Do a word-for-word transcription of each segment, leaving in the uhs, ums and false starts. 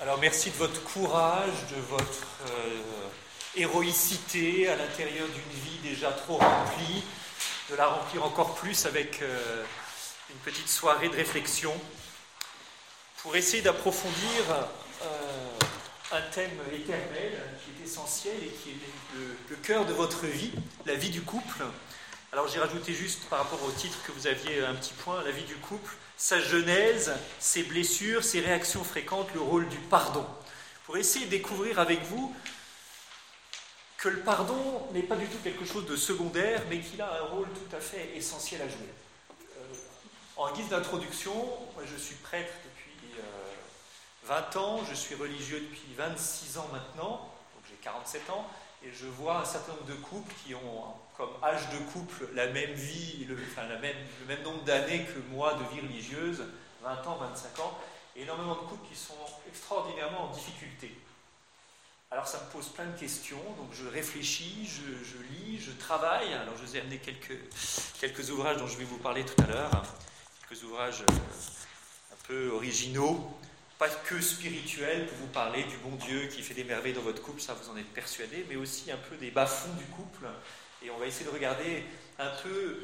Alors merci de votre courage, de votre euh, héroïcité à l'intérieur d'une vie déjà trop remplie, de la remplir encore plus avec euh, une petite soirée de réflexion pour essayer d'approfondir euh, un thème éternel qui est essentiel et qui est le, le cœur de votre vie, la vie du couple. Alors j'ai rajouté juste par rapport au titre que vous aviez un petit point, la vie du couple, sa genèse, ses blessures, ses réactions fréquentes, le rôle du pardon. Pour essayer de découvrir avec vous que le pardon n'est pas du tout quelque chose de secondaire, mais qu'il a un rôle tout à fait essentiel à jouer. Euh, en guise d'introduction, moi je suis prêtre depuis euh, vingt ans, je suis religieux depuis vingt-six ans maintenant, donc j'ai quarante-sept ans, et je vois un certain nombre de couples qui ont comme âge de couple la même vie, le, enfin la même, le même nombre d'années que moi de vie religieuse, vingt ans, vingt-cinq ans, et énormément de couples qui sont extraordinairement en difficulté. Alors ça me pose plein de questions, donc je réfléchis, je, je lis, je travaille. Alors je vous ai amené quelques, quelques ouvrages dont je vais vous parler tout à l'heure, quelques ouvrages un peu originaux, pas que spirituels pour vous parler du bon Dieu qui fait des merveilles dans votre couple, ça vous en êtes persuadé, mais aussi un peu des bas-fonds du couple. Et on va essayer de regarder un peu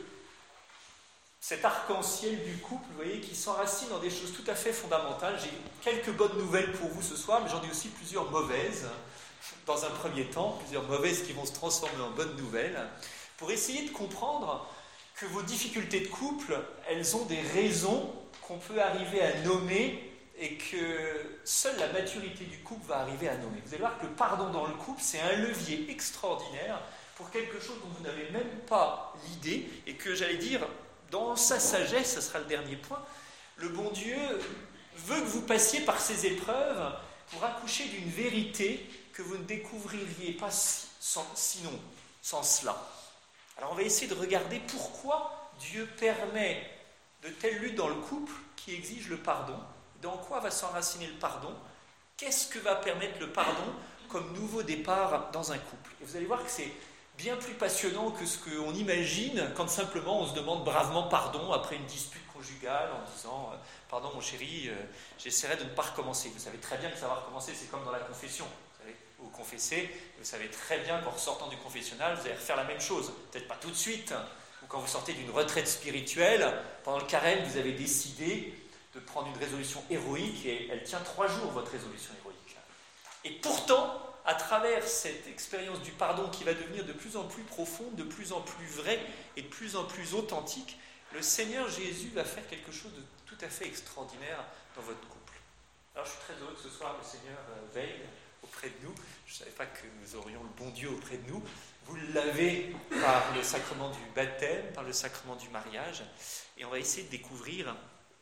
cet arc-en-ciel du couple, vous voyez, qui s'enracine dans des choses tout à fait fondamentales. J'ai quelques bonnes nouvelles pour vous ce soir, mais j'en ai aussi plusieurs mauvaises, dans un premier temps, plusieurs mauvaises qui vont se transformer en bonnes nouvelles, pour essayer de comprendre que vos difficultés de couple, elles ont des raisons qu'on peut arriver à nommer et que seule la maturité du couple va arriver à nommer. Vous allez voir que le pardon dans le couple, c'est un levier extraordinaire pour quelque chose dont vous n'avez même pas l'idée, et que j'allais dire, dans sa sagesse, ce sera le dernier point, le bon Dieu veut que vous passiez par ces épreuves pour accoucher d'une vérité que vous ne découvririez pas si, sans, sinon, sans cela. Alors on va essayer de regarder pourquoi Dieu permet de telles luttes dans le couple qui exigent le pardon. Dans quoi va s'enraciner le pardon? Qu'est-ce que va permettre le pardon comme nouveau départ dans un couple? Et vous allez voir que c'est bien plus passionnant que ce qu'on imagine quand simplement on se demande bravement pardon après une dispute conjugale en disant « Pardon mon chéri, euh, j'essaierai de ne pas recommencer ». Vous savez très bien que ça va recommencer, c'est comme dans la confession. Vous savez, vous confessez, vous savez très bien qu'en ressortant du confessionnal, vous allez refaire la même chose. Peut-être pas tout de suite, ou quand vous sortez d'une retraite spirituelle, pendant le carême, vous avez décidé de prendre une résolution héroïque et elle tient trois jours, votre résolution héroïque. Et pourtant, à travers cette expérience du pardon qui va devenir de plus en plus profonde, de plus en plus vraie et de plus en plus authentique, le Seigneur Jésus va faire quelque chose de tout à fait extraordinaire dans votre couple. Alors je suis très heureux que ce soir le Seigneur veille auprès de nous. Je ne savais pas que nous aurions le bon Dieu auprès de nous. Vous l'avez par le sacrement du baptême, par le sacrement du mariage, et on va essayer de découvrir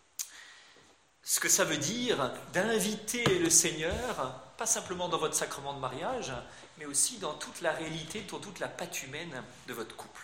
ce que ça veut dire d'inviter le Seigneur, pas simplement dans votre sacrement de mariage, mais aussi dans toute la réalité, dans toute la patte humaine de votre couple.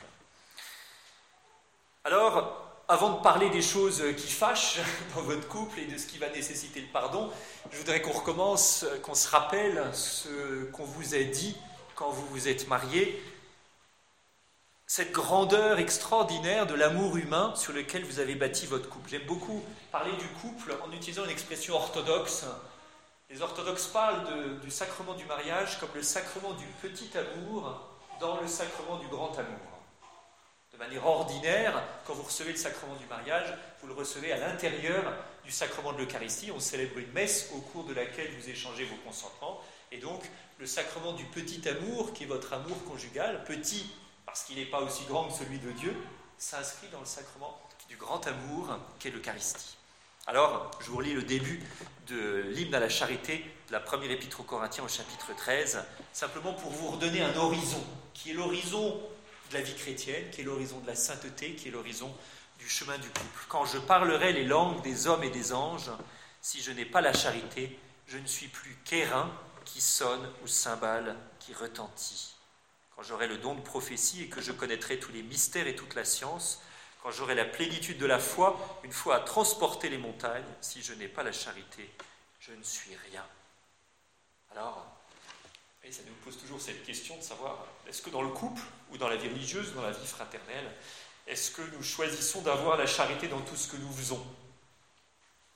Alors, avant de parler des choses qui fâchent dans votre couple et de ce qui va nécessiter le pardon, je voudrais qu'on recommence, qu'on se rappelle ce qu'on vous a dit quand vous vous êtes mariés, cette grandeur extraordinaire de l'amour humain sur lequel vous avez bâti votre couple. J'aime beaucoup parler du couple en utilisant une expression orthodoxe. Les orthodoxes parlent de, du sacrement du mariage comme le sacrement du petit amour dans le sacrement du grand amour. De manière ordinaire, quand vous recevez le sacrement du mariage, vous le recevez à l'intérieur du sacrement de l'Eucharistie. On célèbre une messe au cours de laquelle vous échangez vos consentements. Et donc, le sacrement du petit amour, qui est votre amour conjugal, petit parce qu'il n'est pas aussi grand que celui de Dieu, s'inscrit dans le sacrement du grand amour qu'est l'Eucharistie. Alors, je vous relis le début de l'hymne à la charité de la première épître aux Corinthiens au chapitre treize, simplement pour vous redonner un horizon, qui est l'horizon de la vie chrétienne, qui est l'horizon de la sainteté, qui est l'horizon du chemin du couple. Quand je parlerai les langues des hommes et des anges, si je n'ai pas la charité, je ne suis plus qu'airain qui sonne ou cymbale qui retentit. Quand j'aurai le don de prophétie et que je connaîtrai tous les mystères et toute la science, quand j'aurai la plénitude de la foi, une foi à transporter les montagnes, si je n'ai pas la charité, je ne suis rien. Alors, et ça nous pose toujours cette question de savoir, est-ce que dans le couple, ou dans la vie religieuse, ou dans la vie fraternelle, est-ce que nous choisissons d'avoir la charité dans tout ce que nous faisons?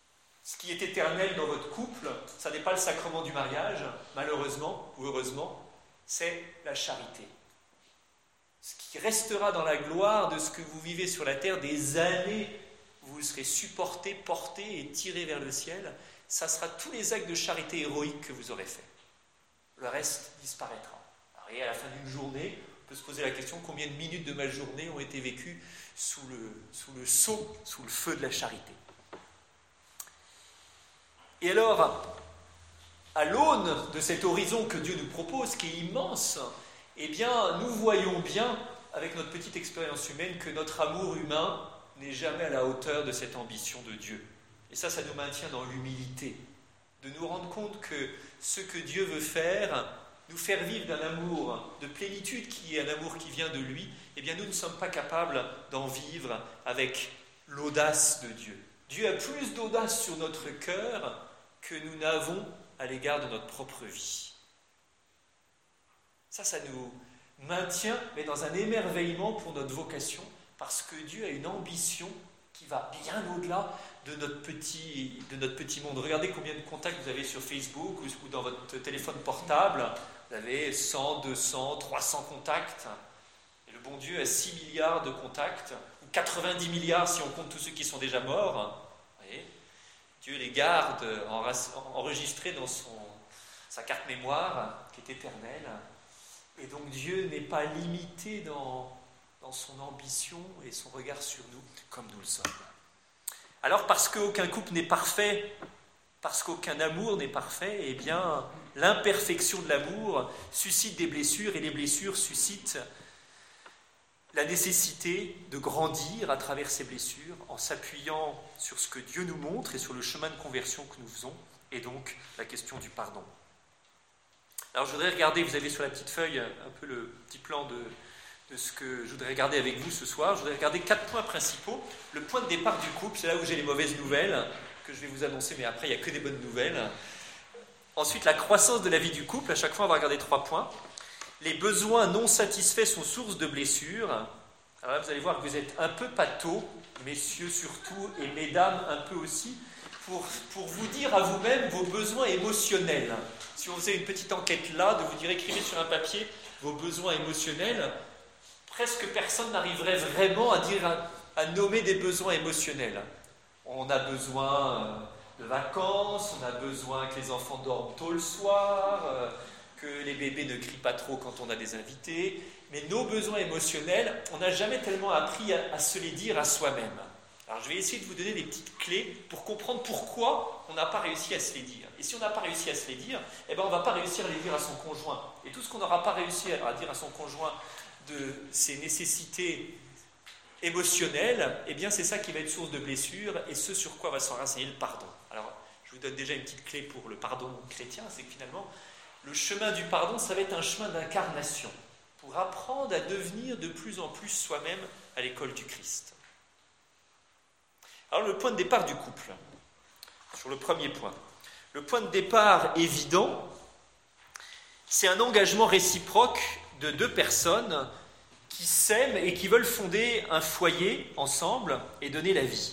Ce qui est éternel dans votre couple, ça n'est pas le sacrement du mariage, malheureusement ou heureusement, c'est la charité. Ce qui restera dans la gloire de ce que vous vivez sur la terre, des années où vous serez supportés, portés et tirés vers le ciel, ça sera tous les actes de charité héroïques que vous aurez faits. Le reste disparaîtra. Alors, et à la fin d'une journée, on peut se poser la question, combien de minutes de ma journée ont été vécues sous le, sous le sceau, sous le feu de la charité. Et alors, à l'aune de cet horizon que Dieu nous propose, qui est immense, eh bien, nous voyons bien, avec notre petite expérience humaine, que notre amour humain n'est jamais à la hauteur de cette ambition de Dieu. Et ça, ça nous maintient dans l'humilité, de nous rendre compte que ce que Dieu veut faire, nous faire vivre d'un amour de plénitude qui est un amour qui vient de lui, eh bien, nous ne sommes pas capables d'en vivre avec l'audace de Dieu. Dieu a plus d'audace sur notre cœur que nous n'avons à l'égard de notre propre vie. Ça, ça nous maintient, mais dans un émerveillement pour notre vocation, parce que Dieu a une ambition qui va bien au-delà de notre petit, de notre petit monde. Regardez combien de contacts vous avez sur Facebook ou dans votre téléphone portable. Vous avez cent, deux cents, trois cents contacts. Et le bon Dieu a six milliards de contacts, ou quatre-vingt-dix milliards si on compte tous ceux qui sont déjà morts. Vous voyez ? Dieu les garde enregistrés dans son, sa carte mémoire, qui est éternelle. Et donc Dieu n'est pas limité dans, dans son ambition et son regard sur nous, comme nous le sommes. Alors parce qu'aucun couple n'est parfait, parce qu'aucun amour n'est parfait, eh bien l'imperfection de l'amour suscite des blessures, et les blessures suscitent la nécessité de grandir à travers ces blessures en s'appuyant sur ce que Dieu nous montre et sur le chemin de conversion que nous faisons, et donc la question du pardon. Alors je voudrais regarder, vous avez sur la petite feuille un peu le petit plan de, de ce que je voudrais regarder avec vous ce soir. Je voudrais regarder quatre points principaux. Le point de départ du couple, c'est là où j'ai les mauvaises nouvelles, que je vais vous annoncer, mais après il n'y a que des bonnes nouvelles. Ensuite, la croissance de la vie du couple, à chaque fois on va regarder trois points. Les besoins non satisfaits sont source de blessures. Alors là, vous allez voir que vous êtes un peu pâteaux, messieurs surtout, et mesdames un peu aussi, pour, pour vous dire à vous-même vos besoins émotionnels. Si on faisait une petite enquête là, de vous dire écrivez sur un papier vos besoins émotionnels, presque personne n'arriverait vraiment à dire, à, à nommer des besoins émotionnels. On a besoin de vacances, on a besoin que les enfants dorment tôt le soir, euh, que les bébés ne crient pas trop quand on a des invités, mais nos besoins émotionnels, on n'a jamais tellement appris à, à se les dire à soi-même. Alors je vais essayer de vous donner des petites clés pour comprendre pourquoi on n'a pas réussi à se les dire. Et si on n'a pas réussi à se les dire, eh ben on ne va pas réussir à les dire à son conjoint. Et tout ce qu'on n'aura pas réussi à dire à son conjoint de ses nécessités émotionnelles, eh bien c'est ça qui va être source de blessures et ce sur quoi va s'enracer le pardon. Alors je vous donne déjà une petite clé pour le pardon chrétien, c'est que finalement le chemin du pardon, ça va être un chemin d'incarnation pour apprendre à devenir de plus en plus soi-même à l'école du Christ. Alors le point de départ du couple, sur le premier point. Le point de départ évident, c'est un engagement réciproque de deux personnes qui s'aiment et qui veulent fonder un foyer ensemble et donner la vie.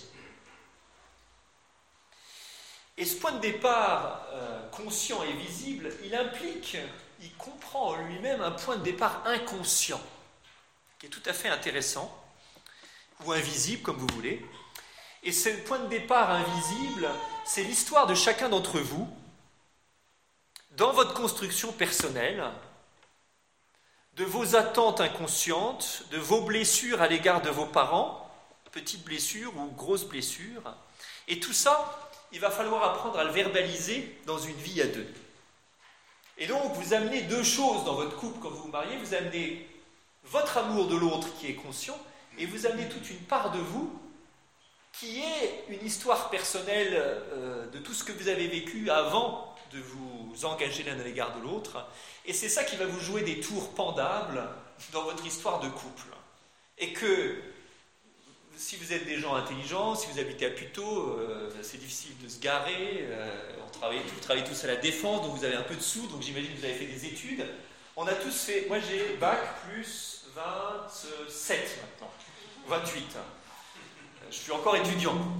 Et ce point de départ euh, conscient et visible, il implique, il comprend en lui-même un point de départ inconscient, qui est tout à fait intéressant, ou invisible comme vous voulez. Et ce point de départ invisible, c'est l'histoire de chacun d'entre vous, dans votre construction personnelle, de vos attentes inconscientes, de vos blessures à l'égard de vos parents, petites blessures ou grosses blessures, et tout ça, il va falloir apprendre à le verbaliser dans une vie à deux. Et donc, vous amenez deux choses dans votre couple quand vous vous mariez. Vous amenez votre amour de l'autre qui est conscient, et vous amenez toute une part de vous qui est une histoire personnelle euh, de tout ce que vous avez vécu avant de vous engager l'un à l'égard de l'autre. Et c'est ça qui va vous jouer des tours pendables dans votre histoire de couple. Et que, si vous êtes des gens intelligents, si vous habitez à Puteaux, euh, c'est difficile de se garer, euh, on travaille, vous travaillez tous à la Défense, donc vous avez un peu de sous, donc j'imagine que vous avez fait des études. On a tous fait, moi j'ai bac plus vingt-sept maintenant, vingt-huit. Je suis encore étudiant.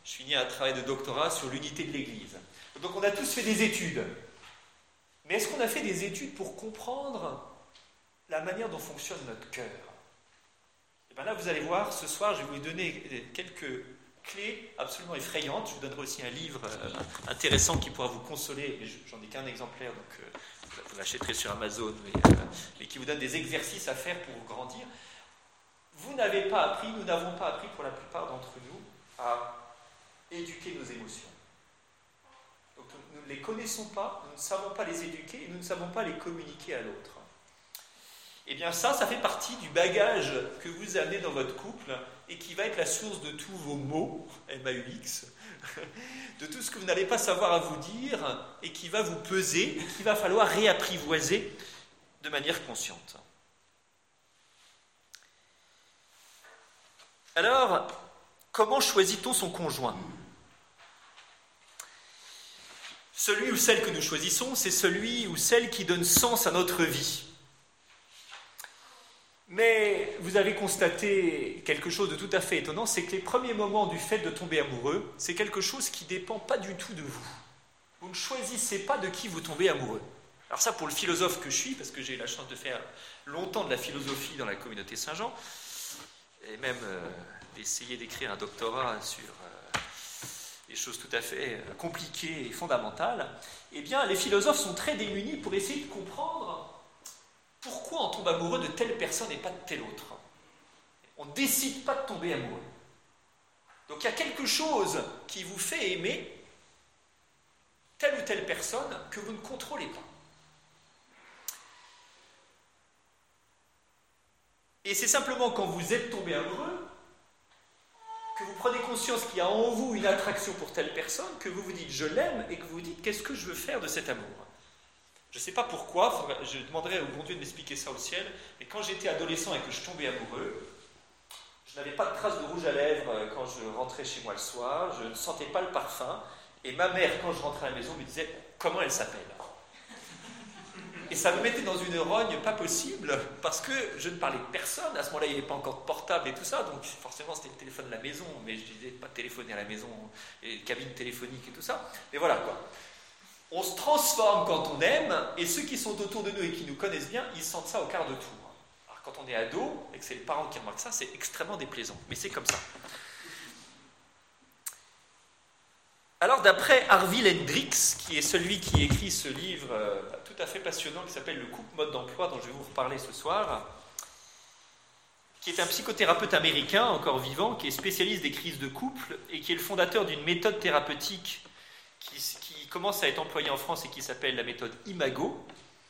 je finis un travail de doctorat sur l'unité de l'Église. Donc on a tous fait des études. Mais est-ce qu'on a fait des études pour comprendre la manière dont fonctionne notre cœur? Et bien là, vous allez voir, ce soir, je vais vous donner quelques clés absolument effrayantes. Je vous donnerai aussi un livre euh, intéressant qui pourra vous consoler. J'en ai qu'un exemplaire, donc euh, vous l'achèterez sur Amazon, mais, euh, mais qui vous donne des exercices à faire pour grandir. Vous n'avez pas appris, nous n'avons pas appris pour la plupart d'entre nous à éduquer nos émotions. Donc nous ne les connaissons pas, nous ne savons pas les éduquer et nous ne savons pas les communiquer à l'autre. Eh bien ça, ça fait partie du bagage que vous amenez dans votre couple et qui va être la source de tous vos maux, M A U X, de tout ce que vous n'allez pas savoir à vous dire et qui va vous peser et qu'il va falloir réapprivoiser de manière consciente. Alors, comment choisit-on son conjoint ? Celui ou celle que nous choisissons, c'est celui ou celle qui donne sens à notre vie. Mais vous avez constaté quelque chose de tout à fait étonnant, c'est que les premiers moments du fait de tomber amoureux, c'est quelque chose qui ne dépend pas du tout de vous. Vous ne choisissez pas de qui vous tombez amoureux. Alors ça, pour le philosophe que je suis, parce que j'ai eu la chance de faire longtemps de la philosophie dans la communauté Saint-Jean, et même euh, d'essayer d'écrire un doctorat sur euh, des choses tout à fait euh, compliquées et fondamentales, eh bien, les philosophes sont très démunis pour essayer de comprendre pourquoi on tombe amoureux de telle personne et pas de telle autre. On ne décide pas de tomber amoureux. Donc il y a quelque chose qui vous fait aimer telle ou telle personne que vous ne contrôlez pas. Et c'est simplement quand vous êtes tombé amoureux, que vous prenez conscience qu'il y a en vous une attraction pour telle personne, que vous vous dites « je l'aime » et que vous vous dites « qu'est-ce que je veux faire de cet amour ?» Je ne sais pas pourquoi, je demanderai au bon Dieu de m'expliquer ça au ciel, mais quand j'étais adolescent et que je tombais amoureux, je n'avais pas de traces de rouge à lèvres quand je rentrais chez moi le soir, je ne sentais pas le parfum, et ma mère, quand je rentrais à la maison, me disait « comment elle s'appelle ?» Et ça me mettait dans une rogne pas possible, parce que je ne parlais de personne. À ce moment-là, il n'y avait pas encore de portable et tout ça, donc forcément c'était le téléphone de la maison, mais je disais pas téléphoner à la maison, et cabine téléphonique et tout ça. Mais voilà quoi. On se transforme quand on aime, et ceux qui sont autour de nous et qui nous connaissent bien, ils sentent ça au quart de tour. Alors quand on est ado, et que c'est les parents qui remarquent ça, c'est extrêmement déplaisant, mais c'est comme ça. Alors d'après Harville Hendricks, qui est celui qui écrit ce livre euh, tout à fait passionnant qui s'appelle « Le couple mode d'emploi » dont je vais vous reparler ce soir, qui est un psychothérapeute américain, encore vivant, qui est spécialiste des crises de couple et qui est le fondateur d'une méthode thérapeutique qui, qui commence à être employée en France et qui s'appelle la méthode Imago,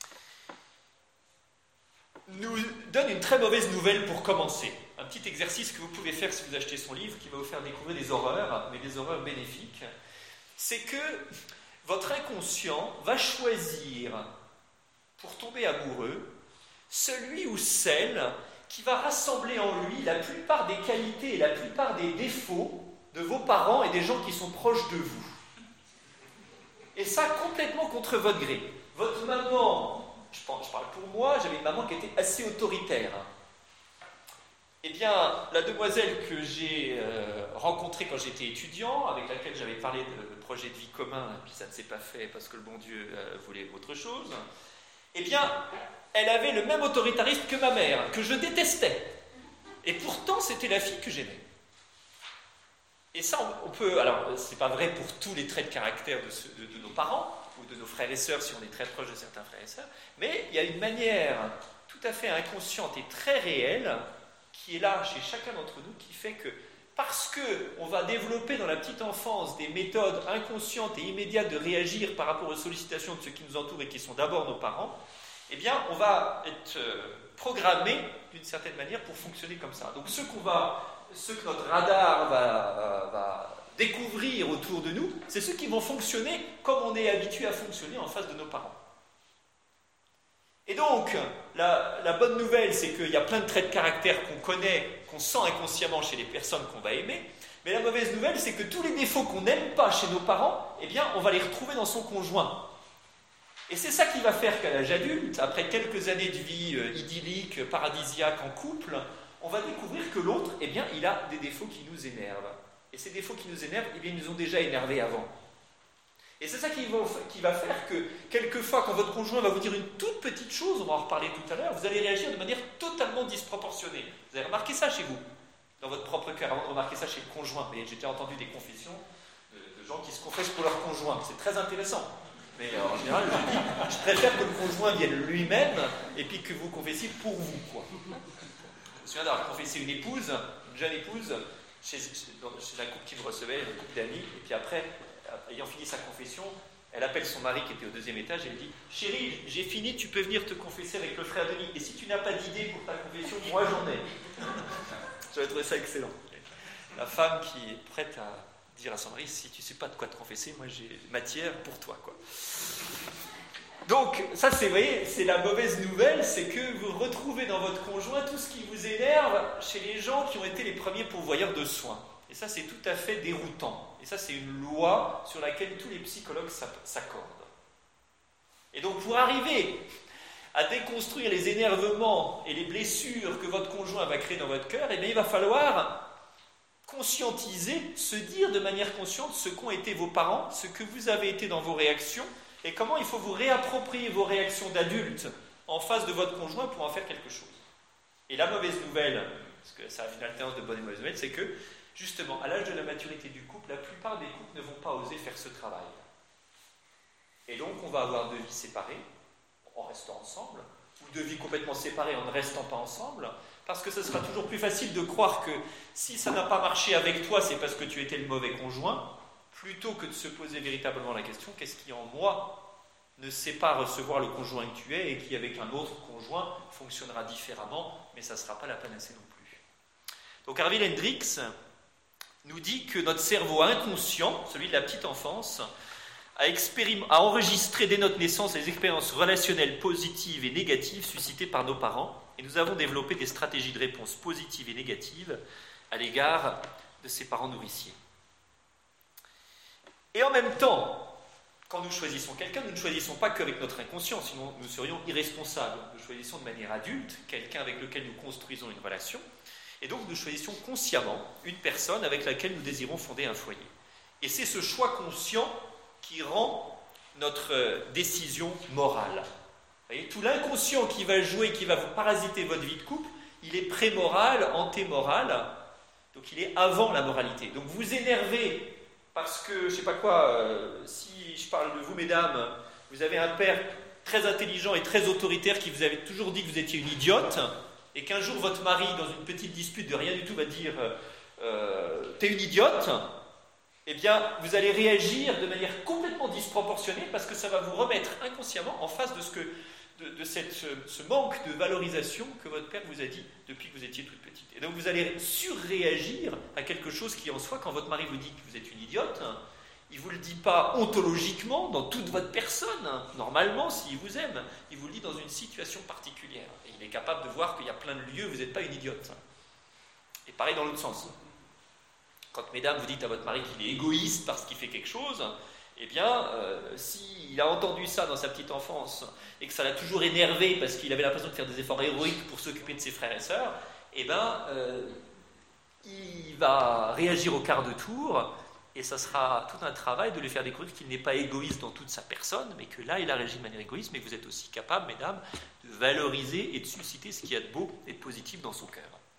nous donne une très mauvaise nouvelle pour commencer. Un petit exercice que vous pouvez faire si vous achetez son livre, qui va vous faire découvrir des horreurs, mais des horreurs bénéfiques. C'est que votre inconscient va choisir, pour tomber amoureux, celui ou celle qui va rassembler en lui la plupart des qualités et la plupart des défauts de vos parents et des gens qui sont proches de vous. Et ça, complètement contre votre gré. Votre maman, je parle pour moi, j'avais une maman qui était assez autoritaire. Eh bien, la demoiselle que j'ai euh, rencontrée quand j'étais étudiant, avec laquelle j'avais parlé de, de projet de vie commun, et puis ça ne s'est pas fait parce que le bon Dieu euh, voulait autre chose, eh bien, elle avait le même autoritarisme que ma mère, que je détestais. Et pourtant, c'était la fille que j'aimais. Et ça, on, on peut... Alors, c'est pas vrai pour tous les traits de caractère de, ce, de, de nos parents, ou de nos frères et sœurs, si on est très proche de certains frères et sœurs, mais il y a une manière tout à fait inconsciente et très réelle qui est là chez chacun d'entre nous, qui fait que, parce qu'on va développer dans la petite enfance des méthodes inconscientes et immédiates de réagir par rapport aux sollicitations de ceux qui nous entourent et qui sont d'abord nos parents, eh bien, on va être programmé d'une certaine manière pour fonctionner comme ça. Donc, ce, qu'on va, ce que notre radar va, va découvrir autour de nous, c'est ceux qui vont fonctionner comme on est habitué à fonctionner en face de nos parents. Et donc, la, la bonne nouvelle, c'est qu'il y a plein de traits de caractère qu'on connaît, qu'on sent inconsciemment chez les personnes qu'on va aimer. Mais la mauvaise nouvelle, c'est que tous les défauts qu'on n'aime pas chez nos parents, eh bien, on va les retrouver dans son conjoint. Et c'est ça qui va faire qu'à l'âge adulte, après quelques années de vie euh, idyllique, paradisiaque en couple, on va découvrir que l'autre, eh bien, il a des défauts qui nous énervent. Et ces défauts qui nous énervent, eh bien, ils nous ont déjà énervés avant. Et c'est ça qui va, qui va faire que, quelquefois, quand votre conjoint va vous dire une toute petite chose, on va en reparler tout à l'heure, vous allez réagir de manière totalement disproportionnée. Vous avez remarqué ça chez vous, dans votre propre cœur, avant de remarquer ça chez le conjoint. Mais j'ai déjà entendu des confessions de, de gens qui se confessent pour leur conjoint. C'est très intéressant. Mais euh, en général, je dis, je préfère que le conjoint vienne lui-même et puis que vous confessiez pour vous, quoi. Je me souviens d'avoir confessé une épouse, une jeune épouse, chez, chez, chez un couple qui me recevait, un couple d'amis, et puis après, ayant fini sa confession, elle appelle son mari qui était au deuxième étage et elle dit « Chérie, j'ai fini, tu peux venir te confesser avec le frère Denis. Et si tu n'as pas d'idée pour ta confession, moi j'en ai. » J'avais trouvé ça excellent. La femme qui est prête à dire à son mari « Si tu ne sais pas de quoi te confesser, moi j'ai matière pour toi. » quoi. Donc, ça c'est, vous voyez, c'est la mauvaise nouvelle, c'est que vous retrouvez dans votre conjoint tout ce qui vous énerve chez les gens qui ont été les premiers pourvoyeurs de soins. Et ça, c'est tout à fait déroutant. Et ça, c'est une loi sur laquelle tous les psychologues s'accordent. Et donc, pour arriver à déconstruire les énervements et les blessures que votre conjoint va créer dans votre cœur, eh bien, il va falloir conscientiser, se dire de manière consciente ce qu'ont été vos parents, ce que vous avez été dans vos réactions, et comment il faut vous réapproprier vos réactions d'adultes en face de votre conjoint pour en faire quelque chose. Et la mauvaise nouvelle, parce que ça a une alternance de bonnes et mauvaises nouvelles, c'est que justement, à l'âge de la maturité du couple, la plupart des couples ne vont pas oser faire ce travail. Et donc, on va avoir deux vies séparées, en restant ensemble, ou deux vies complètement séparées en ne restant pas ensemble, parce que ce sera toujours plus facile de croire que si ça n'a pas marché avec toi, c'est parce que tu étais le mauvais conjoint, plutôt que de se poser véritablement la question, qu'est-ce qui en moi ne sait pas recevoir le conjoint que tu es et qui, avec un autre conjoint, fonctionnera différemment, mais ça ne sera pas la panacée non plus. Donc, Harvey Hendricks nous dit que notre cerveau inconscient, celui de la petite enfance, a, expérim- a enregistré dès notre naissance les expériences relationnelles positives et négatives suscitées par nos parents, et nous avons développé des stratégies de réponse positives et négatives à l'égard de ces parents nourriciers. Et en même temps, quand nous choisissons quelqu'un, nous ne choisissons pas qu'avec notre inconscient, sinon nous serions irresponsables. Nous choisissons de manière adulte quelqu'un avec lequel nous construisons une relation, et donc nous choisissons consciemment une personne avec laquelle nous désirons fonder un foyer. Et c'est ce choix conscient qui rend notre décision morale. Vous voyez, tout l'inconscient qui va jouer, qui va vous parasiter votre vie de couple, il est pré-moral, anté-moral, donc il est avant la moralité. Donc vous vous énervez parce que, je ne sais pas quoi, euh, si je parle de vous, mesdames, vous avez un père très intelligent et très autoritaire qui vous avait toujours dit que vous étiez une idiote, et qu'un jour votre mari, dans une petite dispute de rien du tout, va dire euh, « t'es une idiote », eh bien, vous allez réagir de manière complètement disproportionnée parce que ça va vous remettre inconsciemment en face de, ce que, de, de cette, ce, ce manque de valorisation que votre père vous a dit depuis que vous étiez toute petite. Et donc vous allez surréagir à quelque chose qui en soi, quand votre mari vous dit que vous êtes une idiote, il ne vous le dit pas ontologiquement dans toute votre personne, normalement, s'il vous aime, il vous le dit dans une situation particulière. Et il est capable de voir qu'il y a plein de lieux où vous n'êtes pas une idiote. Et pareil dans l'autre sens. Quand, mesdames, vous dites à votre mari qu'il est égoïste parce qu'il fait quelque chose, eh bien, euh, s'il a entendu ça dans sa petite enfance et que ça l'a toujours énervé parce qu'il avait l'impression de faire des efforts héroïques pour s'occuper de ses frères et sœurs, eh bien, euh, il va réagir au quart de tour et ça sera tout un travail de lui faire découvrir qu'il n'est pas égoïste dans toute sa personne, mais que là, il a réagi de manière égoïste, mais que vous êtes aussi capable, mesdames, de valoriser et de susciter ce qu'il y a de beau et de positif dans son cœur.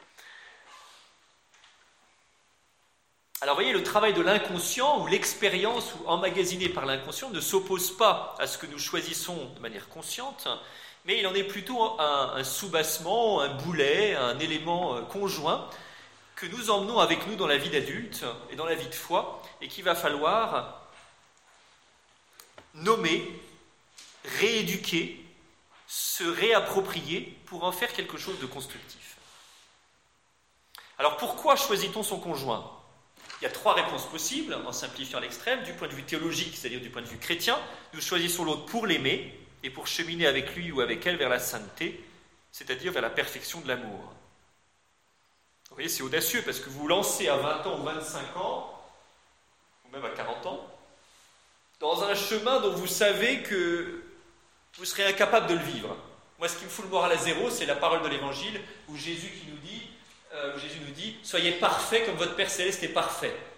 Alors, vous voyez, le travail de l'inconscient ou l'expérience ou emmagasinée par l'inconscient ne s'oppose pas à ce que nous choisissons de manière consciente, mais il en est plutôt un, un soubassement, un boulet, un élément conjoint que nous emmenons avec nous dans la vie d'adulte et dans la vie de foi, et qu'il va falloir nommer, rééduquer, se réapproprier pour en faire quelque chose de constructif. Alors, pourquoi choisit-on son conjoint ? Il y a trois réponses possibles, en simplifiant à l'extrême. Du point de vue théologique, c'est-à-dire du point de vue chrétien, nous choisissons l'autre pour l'aimer et pour cheminer avec lui ou avec elle vers la sainteté, c'est-à-dire vers la perfection de l'amour. Vous voyez, c'est audacieux parce que vous vous lancez à vingt ans ou vingt-cinq ans, ou même à quarante ans, dans un chemin dont vous savez que vous serez incapable de le vivre. Moi, ce qui me fout le moral à zéro, c'est la parole de l'Évangile où Jésus qui nous dit, euh, où Jésus nous dit « Soyez parfaits comme votre Père Céleste est parfait ».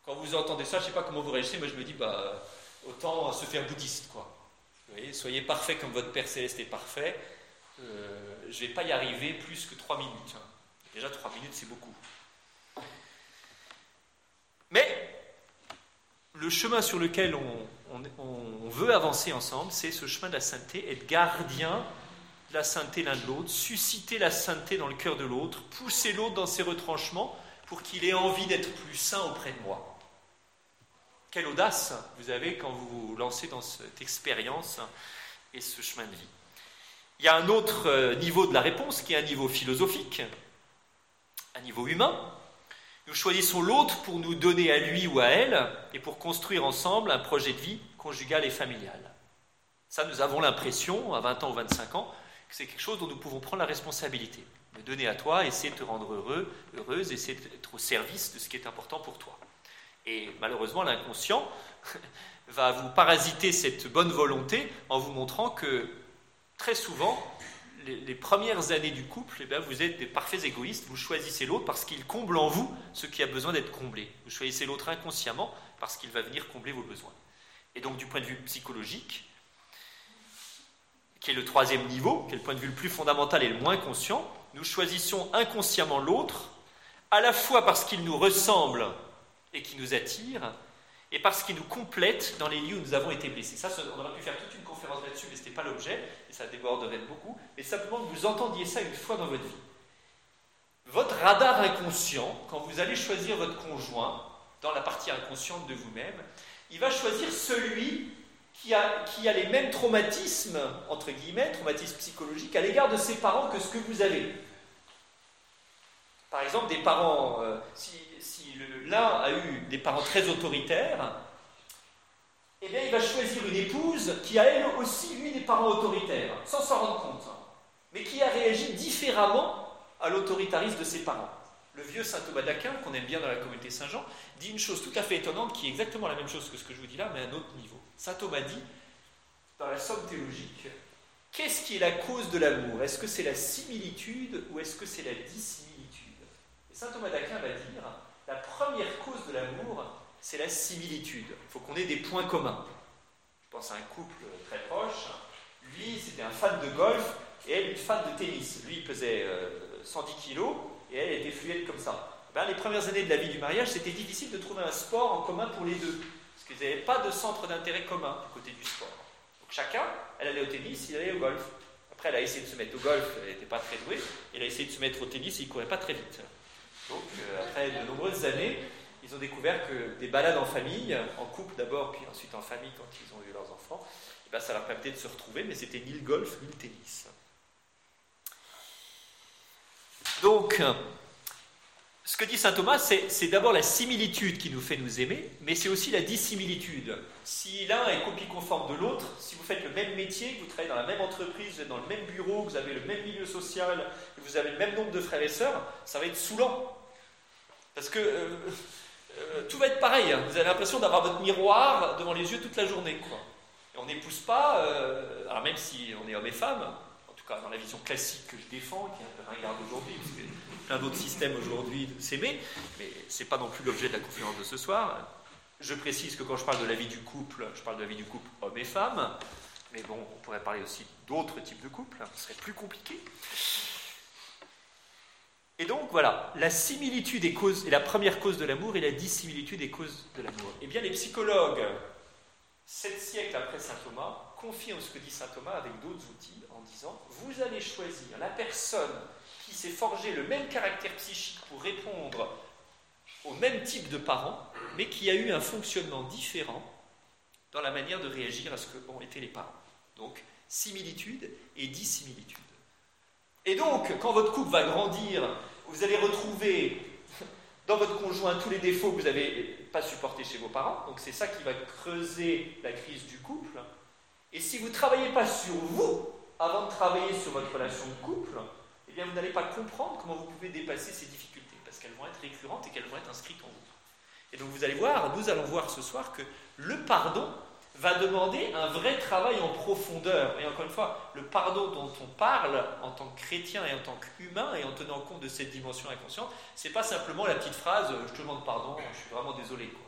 Quand vous entendez ça, je ne sais pas comment vous réagissez, moi je me dis, bah, autant se faire bouddhiste, quoi. Vous voyez, soyez parfait comme votre Père Céleste est parfait. Euh, je ne vais pas y arriver plus que trois minutes. Hein. Déjà, trois minutes, c'est beaucoup. Mais le chemin sur lequel on, on, on veut avancer ensemble, c'est ce chemin de la sainteté, être gardien de la sainteté l'un de l'autre, susciter la sainteté dans le cœur de l'autre, pousser l'autre dans ses retranchements pour qu'il ait envie d'être plus saint auprès de moi. Quelle audace vous avez quand vous vous lancez dans cette expérience et ce chemin de vie. Il y a un autre niveau de la réponse qui est un niveau philosophique, un niveau humain. Nous choisissons l'autre pour nous donner à lui ou à elle et pour construire ensemble un projet de vie conjugal et familial. Ça, nous avons l'impression, à vingt ans ou vingt-cinq ans, que c'est quelque chose dont nous pouvons prendre la responsabilité. Me donner à toi, essayer de te rendre heureux, heureuse, essayer d'être au service de ce qui est important pour toi. Et malheureusement, l'inconscient va vous parasiter cette bonne volonté en vous montrant que très souvent, les, les premières années du couple, eh bien, vous êtes des parfaits égoïstes, vous choisissez l'autre parce qu'il comble en vous ce qui a besoin d'être comblé. Vous choisissez l'autre inconsciemment parce qu'il va venir combler vos besoins. Et donc du point de vue psychologique, qui est le troisième niveau, qui est le point de vue le plus fondamental et le moins conscient, nous choisissons inconsciemment l'autre, à la fois parce qu'il nous ressemble et qui nous attire, et parce qu'il nous complète dans les lieux où nous avons été blessés. Ça, on aurait pu faire toute une conférence là-dessus, mais ce n'était pas l'objet, et ça déborderait beaucoup, mais simplement que vous entendiez ça une fois dans votre vie. Votre radar inconscient, quand vous allez choisir votre conjoint, dans la partie inconsciente de vous-même, il va choisir celui qui a, qui a les mêmes traumatismes, entre guillemets, traumatismes psychologiques, à l'égard de ses parents que ce que vous avez. Par exemple, des parents, euh, si, si le, l'un a eu des parents très autoritaires, eh bien, il va choisir une épouse qui a elle aussi eu des parents autoritaires, sans s'en rendre compte, hein, mais qui a réagi différemment à l'autoritarisme de ses parents. Le vieux saint Thomas d'Aquin, qu'on aime bien dans la communauté Saint-Jean, dit une chose tout à fait étonnante, qui est exactement la même chose que ce que je vous dis là, mais à un autre niveau. Saint Thomas dit, dans la Somme théologique, qu'est-ce qui est la cause de l'amour? Est-ce que c'est la similitude ou est-ce que c'est la dissimilitude? Et saint Thomas d'Aquin va dire, la première cause de l'amour, c'est la similitude. Il faut qu'on ait des points communs. Je pense à un couple très proche. Lui, c'était un fan de golf et elle, une fan de tennis. Lui, il pesait euh, cent dix kilos et elle était fluette comme ça. Ben, les premières années de la vie du mariage, c'était difficile de trouver un sport en commun pour les deux. Parce qu'ils n'avaient pas de centre d'intérêt commun du côté du sport. Donc chacun, elle allait au tennis, il allait au golf. Après, elle a essayé de se mettre au golf, elle n'était pas très douée. Elle a essayé de se mettre au tennis, il ne courait pas très vite. Donc, euh, après de nombreuses années, ils ont découvert que des balades en famille, en couple d'abord, puis ensuite en famille quand ils ont eu leurs enfants, eh ben, ça leur permettait de se retrouver, mais c'était ni le golf ni le tennis. Donc, ce que dit saint Thomas, c'est, c'est d'abord la similitude qui nous fait nous aimer, mais c'est aussi la dissimilitude. Si l'un est copie conforme de l'autre, si vous faites le même métier, que vous travaillez dans la même entreprise, vous êtes dans le même bureau, que vous avez le même milieu social, que vous avez le même nombre de frères et sœurs, ça va être saoulant. Parce que euh, euh, tout va être pareil. Hein. Vous avez l'impression d'avoir votre miroir devant les yeux toute la journée, quoi. Et on n'épouse pas, euh, alors même si on est homme et femme, en tout cas dans la vision classique que je défends, qui est un peu ringarde aujourd'hui, parce qu'il y a plein d'autres systèmes aujourd'hui de s'aimer, mais ce n'est pas non plus l'objet de la conférence de ce soir. Je précise que quand je parle de la vie du couple, je parle de la vie du couple homme et femme, mais bon, on pourrait parler aussi d'autres types de couples, hein, ce serait plus compliqué. Et donc voilà, la similitude est, cause, est la première cause de l'amour et la dissimilitude est cause de l'amour. Eh bien les psychologues, sept siècles après saint Thomas, confirment ce que dit saint Thomas avec d'autres outils en disant « Vous allez choisir la personne qui s'est forgé le même caractère psychique pour répondre au même type de parents, mais qui a eu un fonctionnement différent dans la manière de réagir à ce qu'ont été les parents. » Donc similitude et dissimilitude. Et donc, quand votre couple va grandir, vous allez retrouver dans votre conjoint tous les défauts que vous n'avez pas supportés chez vos parents. Donc c'est ça qui va creuser la crise du couple. Et si vous ne travaillez pas sur vous, avant de travailler sur votre relation de couple, eh bien vous n'allez pas comprendre comment vous pouvez dépasser ces difficultés, parce qu'elles vont être récurrentes et qu'elles vont être inscrites en vous. Et donc vous allez voir, nous allons voir ce soir que le pardon va demander un vrai travail en profondeur. Et encore une fois, le pardon dont on parle en tant que chrétien et en tant qu'humain, et en tenant compte de cette dimension inconsciente, c'est pas simplement la petite phrase « je te demande pardon, je suis vraiment désolé ».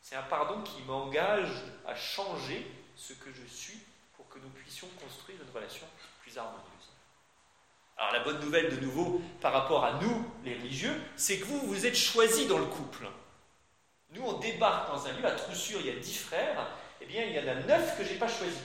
C'est un pardon qui m'engage à changer ce que je suis pour que nous puissions construire une relation plus harmonieuse. Alors la bonne nouvelle de nouveau par rapport à nous, les religieux, c'est que vous, vous êtes choisis dans le couple. Nous, on débarque dans un lieu, à Troussure, il y a dix frères, eh bien il y en a neuf que je n'ai pas choisis.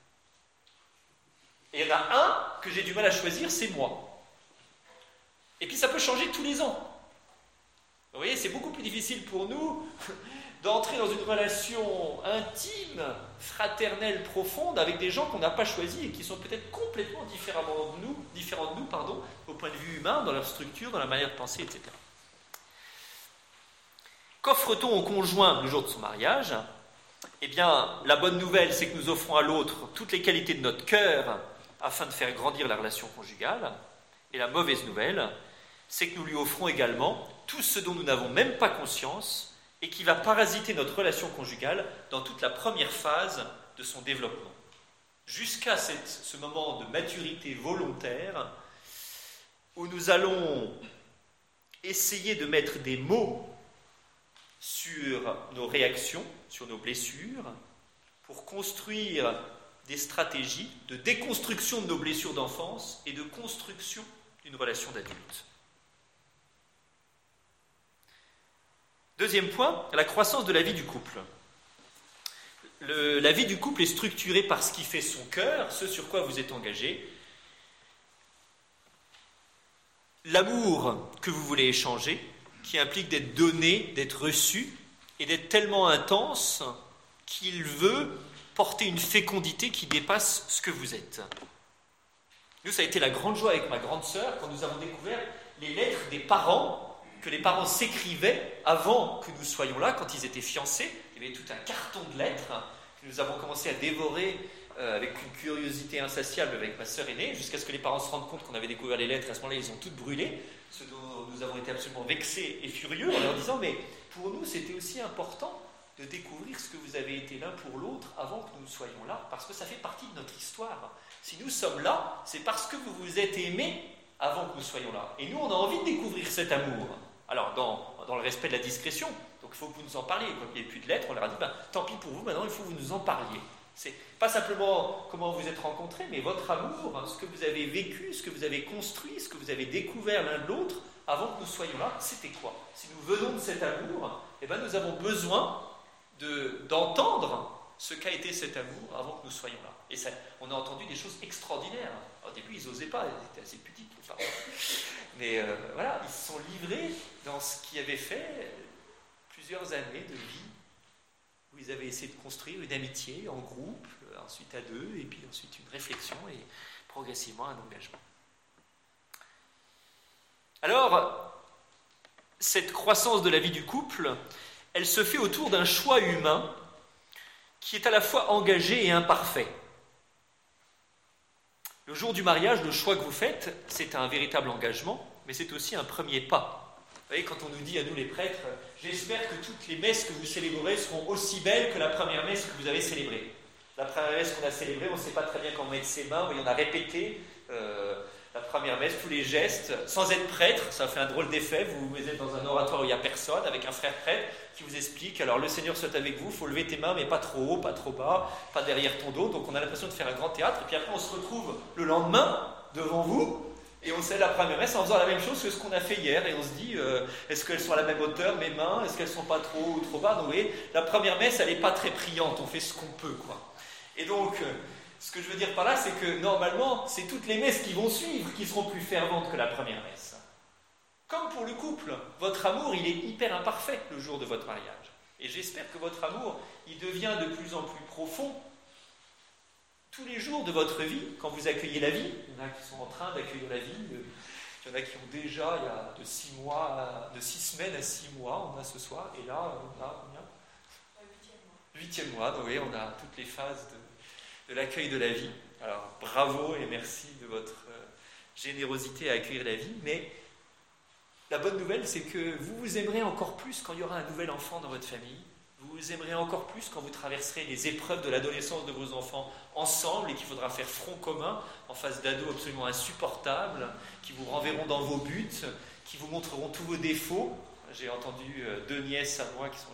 Et il y en a un que j'ai du mal à choisir, c'est moi. Et puis ça peut changer tous les ans. Vous voyez, c'est beaucoup plus difficile pour nous d'entrer dans une relation intime, fraternelle, profonde, avec des gens qu'on n'a pas choisis et qui sont peut-être complètement différemment de nous, différents de nous, pardon, au point de vue humain, dans leur structure, dans la manière de penser, et cetera. Qu'offre-t-on au conjoint le jour de son mariage ? Eh bien, la bonne nouvelle, c'est que nous offrons à l'autre toutes les qualités de notre cœur afin de faire grandir la relation conjugale. Et la mauvaise nouvelle, c'est que nous lui offrons également tout ce dont nous n'avons même pas conscience et qui va parasiter notre relation conjugale dans toute la première phase de son développement. Jusqu'à cette, ce moment de maturité volontaire où nous allons essayer de mettre des mots sur nos réactions, sur nos blessures, pour construire des stratégies de déconstruction de nos blessures d'enfance et de construction d'une relation d'adulte. Deuxième point, la croissance de la vie du couple. Le, la vie du couple est structurée par ce qui fait son cœur, ce sur quoi vous êtes engagé. L'amour que vous voulez échanger, qui implique d'être donné, d'être reçu, et d'être tellement intense qu'il veut porter une fécondité qui dépasse ce que vous êtes. Nous, ça a été la grande joie avec ma grande sœur quand nous avons découvert les lettres des parents, que les parents s'écrivaient avant que nous soyons là, quand ils étaient fiancés. Il y avait tout un carton de lettres que nous avons commencé à dévorer euh, avec une curiosité insatiable avec ma sœur aînée, jusqu'à ce que les parents se rendent compte qu'on avait découvert les lettres. À ce moment-là, ils ont toutes brûlé, ce dont nous avons été absolument vexés et furieux, en leur disant « Mais pour nous, c'était aussi important de découvrir ce que vous avez été l'un pour l'autre avant que nous soyons là, parce que ça fait partie de notre histoire. Si nous sommes là, c'est parce que vous vous êtes aimés avant que nous soyons là. Et nous, on a envie de découvrir cet amour. » Alors, dans, dans le respect de la discrétion, donc il faut que vous nous en parliez. Quand il n'y a plus de lettres, on leur a dit, ben, tant pis pour vous, maintenant il faut que vous nous en parliez. C'est pas simplement comment vous êtes rencontrés, mais votre amour, hein, ce que vous avez vécu, ce que vous avez construit, ce que vous avez découvert l'un de l'autre, avant que nous soyons là, c'était quoi ? Si nous venons de cet amour, eh ben, nous avons besoin de, d'entendre ce qu'a été cet amour avant que nous soyons là. Et ça, on a entendu des choses extraordinaires. Au début, ils n'osaient pas, ils étaient assez pudiques. Enfin, mais euh, voilà, ils se sont livrés dans ce qui avait fait plusieurs années de vie, où ils avaient essayé de construire une amitié en groupe, ensuite à deux, et puis ensuite une réflexion, et progressivement un engagement. Alors, cette croissance de la vie du couple, elle se fait autour d'un choix humain qui est à la fois engagé et imparfait. Le jour du mariage, le choix que vous faites, c'est un véritable engagement, mais c'est aussi un premier pas. Vous voyez, quand on nous dit à nous les prêtres, j'espère que toutes les messes que vous célébrerez seront aussi belles que la première messe que vous avez célébrée. La première messe qu'on a célébrée, on ne sait pas très bien comment mettre ses mains, mais on a répété euh, la première messe, tous les gestes, sans être prêtre, ça fait un drôle d'effet, vous vous êtes dans un oratoire où il n'y a personne, avec un frère prêtre qui vous explique, alors le Seigneur soit avec vous, il faut lever tes mains, mais pas trop haut, pas trop bas, pas derrière ton dos, donc on a l'impression de faire un grand théâtre, et puis après on se retrouve le lendemain, devant vous, et on célèbre la première messe en faisant la même chose que ce qu'on a fait hier, et on se dit, euh, est-ce qu'elles sont à la même hauteur, mes mains, est-ce qu'elles ne sont pas trop haut ou trop bas? Donc vous voyez, la première messe, elle n'est pas très priante, on fait ce qu'on peut, quoi. Et donc, euh, ce que je veux dire par là, c'est que normalement, c'est toutes les messes qui vont suivre qui seront plus ferventes que la première messe. Comme pour le couple, votre amour, il est hyper imparfait le jour de votre mariage. Et j'espère que votre amour, il devient de plus en plus profond tous les jours de votre vie, quand vous accueillez la vie. Il y en a qui sont en train d'accueillir la vie, il y en a qui ont déjà, il y a de six mois, à, de six semaines à six mois, on a ce soir, et là, on a combien ? Huitième mois, donc oui, on a toutes les phases de, de l'accueil de la vie. Alors, bravo et merci de votre euh, générosité à accueillir la vie, mais la bonne nouvelle, c'est que vous vous aimerez encore plus quand il y aura un nouvel enfant dans votre famille. Vous vous aimerez encore plus quand vous traverserez les épreuves de l'adolescence de vos enfants ensemble et qu'il faudra faire front commun en face d'ados absolument insupportables, qui vous renverront dans vos buts, qui vous montreront tous vos défauts. J'ai entendu deux nièces à moi qui sont les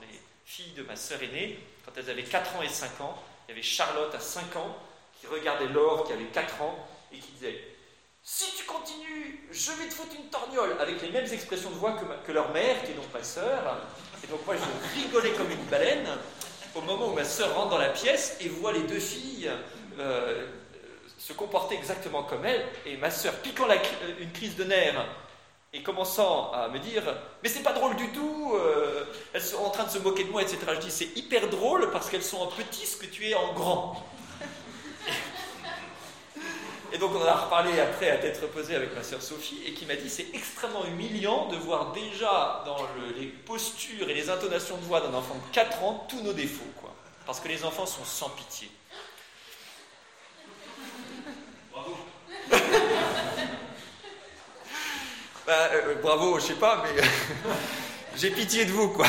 filles de ma sœur aînée, quand elles avaient quatre ans et cinq ans, il y avait Charlotte à cinq ans, qui regardait Laure qui avait quatre ans, et qui disait « Si tu continues, je vais te foutre une torgnole !» avec les mêmes expressions de voix que, ma, que leur mère, qui est donc ma sœur. Et donc moi, je rigolais comme une baleine, au moment où ma sœur rentre dans la pièce et voit les deux filles euh, se comporter exactement comme elle, et ma sœur piquant la, une crise de nerfs, et commençant à me dire « Mais c'est pas drôle du tout, euh, elles sont en train de se moquer de moi, et cetera » Je dis « C'est hyper drôle parce qu'elles sont en petit ce que tu es en grand. » Et donc on en a reparlé après à tête reposée avec ma sœur Sophie, et qui m'a dit « C'est extrêmement humiliant de voir déjà dans le, les postures et les intonations de voix d'un enfant de quatre ans tous nos défauts, quoi. Parce que les enfants sont sans pitié. » Bravo. Bah, euh, bravo, je sais pas, mais j'ai pitié de vous, quoi.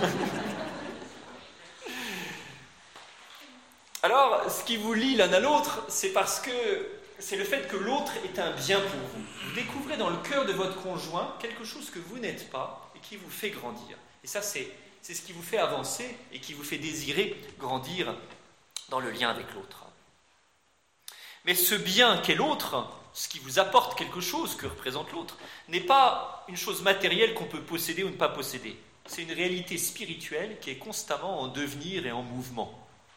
Alors, ce qui vous lie l'un à l'autre, c'est parce que c'est le fait que l'autre est un bien pour vous. Vous découvrez dans le cœur de votre conjoint quelque chose que vous n'êtes pas et qui vous fait grandir. Et ça, c'est, c'est ce qui vous fait avancer et qui vous fait désirer grandir dans le lien avec l'autre. Mais ce bien qu'est l'autre, ce qui vous apporte quelque chose que représente l'autre, n'est pas une chose matérielle qu'on peut posséder ou ne pas posséder. C'est une réalité spirituelle qui est constamment en devenir et en mouvement.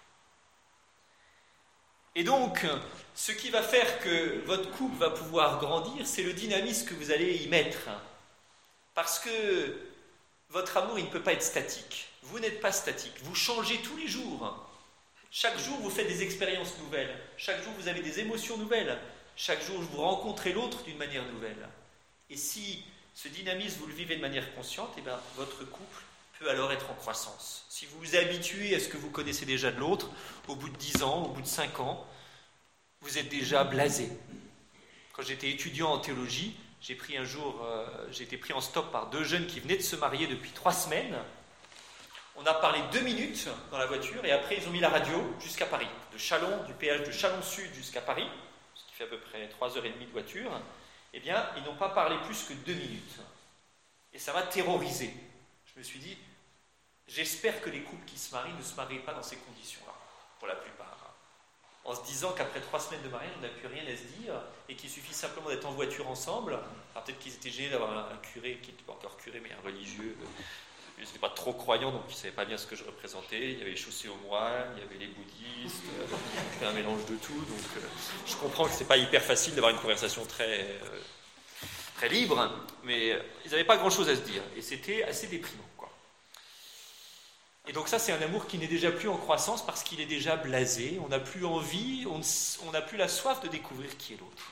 Et donc, ce qui va faire que votre couple va pouvoir grandir, c'est le dynamisme que vous allez y mettre. Parce que votre amour, il ne peut pas être statique. Vous n'êtes pas statique. Vous changez tous les jours. Chaque jour, vous faites des expériences nouvelles. Chaque jour, vous avez des émotions nouvelles. Chaque jour, vous rencontrez l'autre d'une manière nouvelle. Et si ce dynamisme, vous le vivez de manière consciente, eh bien, votre couple peut alors être en croissance. Si vous vous habituez à ce que vous connaissez déjà de l'autre, au bout de dix ans, au bout de cinq ans, vous êtes déjà blasé. Quand j'étais étudiant en théologie, j'ai pris un jour, euh, j'ai été pris en stop par deux jeunes qui venaient de se marier depuis trois semaines. On a parlé deux minutes dans la voiture et après ils ont mis la radio jusqu'à Paris. De Châlons, du péage de Châlons-Sud jusqu'à Paris, ce qui fait à peu près trois heures trente de voiture. Eh bien, ils n'ont pas parlé plus que deux minutes. Et ça m'a terrorisé. Je me suis dit, j'espère que les couples qui se marient ne se marient pas dans ces conditions-là, pour la plupart. En se disant qu'après trois semaines de mariage, on n'a plus rien à se dire et qu'il suffit simplement d'être en voiture ensemble. Alors peut-être qu'ils étaient gênés d'avoir un, un curé, qui n'était pas encore curé, mais un religieux. Je n'étais pas trop croyant, donc il ne savait pas bien ce que je représentais. Il y avait les chaussées aux moines, il y avait les bouddhistes, c'était un mélange de tout. Donc euh, je comprends que ce n'est pas hyper facile d'avoir une conversation très, euh, très libre, mais ils n'avaient pas grand-chose à se dire. Et c'était assez déprimant, quoi. Et donc ça, c'est un amour qui n'est déjà plus en croissance parce qu'il est déjà blasé. On n'a plus envie, on n'a plus la soif de découvrir qui est l'autre.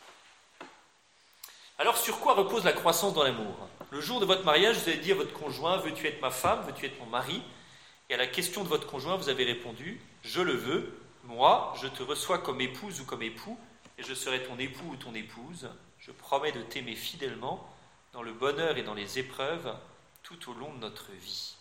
Alors, sur quoi repose la croissance dans l'amour ? Le jour de votre mariage, vous allez dire à votre conjoint, veux-tu être ma femme, veux-tu être mon mari ? Et à la question de votre conjoint, vous avez répondu, je le veux, moi, je te reçois comme épouse ou comme époux, et je serai ton époux ou ton épouse. Je promets de t'aimer fidèlement dans le bonheur et dans les épreuves tout au long de notre vie.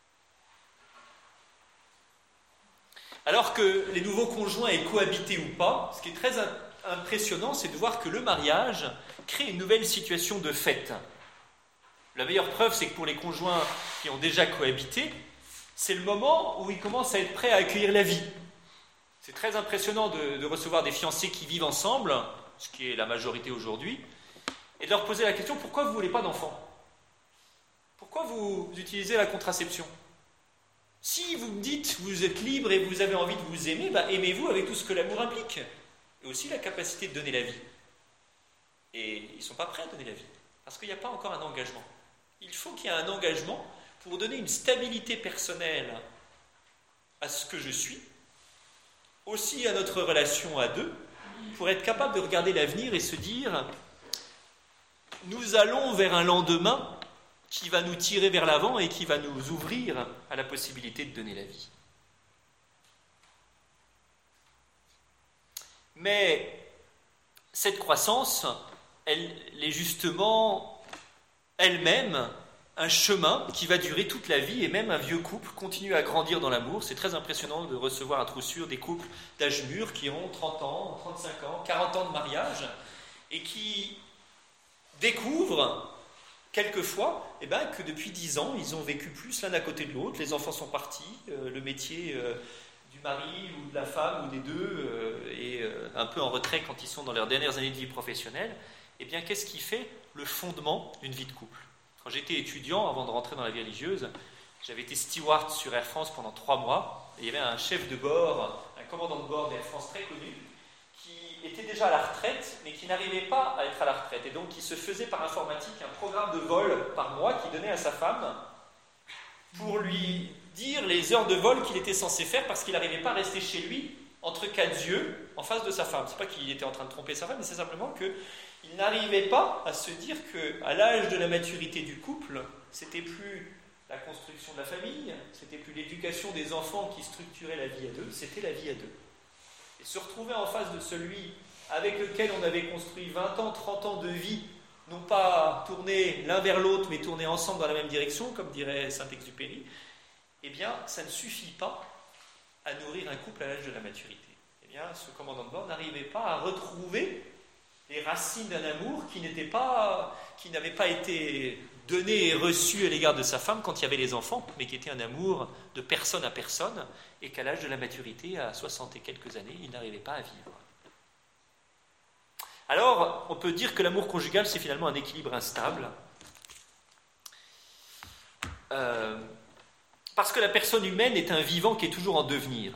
Alors que les nouveaux conjoints aient cohabité ou pas, ce qui est très impressionnant, c'est de voir que le mariage crée une nouvelle situation de fête. La meilleure preuve, c'est que pour les conjoints qui ont déjà cohabité, c'est le moment où ils commencent à être prêts à accueillir la vie. C'est très impressionnant de, de recevoir des fiancés qui vivent ensemble, ce qui est la majorité aujourd'hui, et de leur poser la question, pourquoi vous ne voulez pas d'enfants ? Pourquoi vous utilisez la contraception ? Si vous me dites, vous êtes libre et vous avez envie de vous aimer, bah aimez-vous avec tout ce que l'amour implique. Et aussi la capacité de donner la vie. Et ils ne sont pas prêts à donner la vie, parce qu'il n'y a pas encore un engagement. Il faut qu'il y ait un engagement pour donner une stabilité personnelle à ce que je suis, aussi à notre relation à deux, pour être capable de regarder l'avenir et se dire, nous allons vers un lendemain qui va nous tirer vers l'avant et qui va nous ouvrir à la possibilité de donner la vie. Mais cette croissance, elle est justement elle-même un chemin qui va durer toute la vie, et même un vieux couple continue à grandir dans l'amour. C'est très impressionnant de recevoir à Troussure des couples d'âge mûr qui ont trente ans, trente-cinq ans, quarante ans de mariage et qui découvrent quelquefois, eh ben, que depuis dix ans, ils ont vécu plus l'un à côté de l'autre, les enfants sont partis, euh, le métier euh, du mari ou de la femme ou des deux euh, est euh, un peu en retrait quand ils sont dans leurs dernières années de vie professionnelle. Eh bien, qu'est-ce qui fait le fondement d'une vie de couple? Quand j'étais étudiant, avant de rentrer dans la vie religieuse, j'avais été steward sur Air France pendant trois mois, et il y avait un chef de bord, un commandant de bord d'Air France très connu, qui était déjà à la retraite, mais qui n'arrivait pas à être à la retraite, et donc qui se faisait par informatique un programme de vol par mois qu'il donnait à sa femme pour lui dire les heures de vol qu'il était censé faire, parce qu'il n'arrivait pas à rester chez lui entre quatre yeux en face de sa femme. C'est pas qu'il était en train de tromper sa femme, mais c'est simplement qu'il n'arrivait pas à se dire qu'à l'âge de la maturité du couple, c'était plus la construction de la famille, c'était plus l'éducation des enfants qui structurait la vie à deux, c'était la vie à deux. Et se retrouver en face de celui avec lequel on avait construit vingt ans, trente ans de vie, non pas tourner l'un vers l'autre, mais tourner ensemble dans la même direction, comme dirait Saint-Exupéry, eh bien, ça ne suffit pas à nourrir un couple à l'âge de la maturité. Eh bien, ce commandant de bord n'arrivait pas à retrouver les racines d'un amour qui n'était pas, qui n'avait pas été donné et reçu à l'égard de sa femme quand il y avait les enfants, mais qui était un amour de personne à personne, et qu'à l'âge de la maturité, à soixante et quelques années, il n'arrivait pas à vivre. Alors, on peut dire que l'amour conjugal, c'est finalement un équilibre instable, euh, parce que la personne humaine est un vivant qui est toujours en devenir.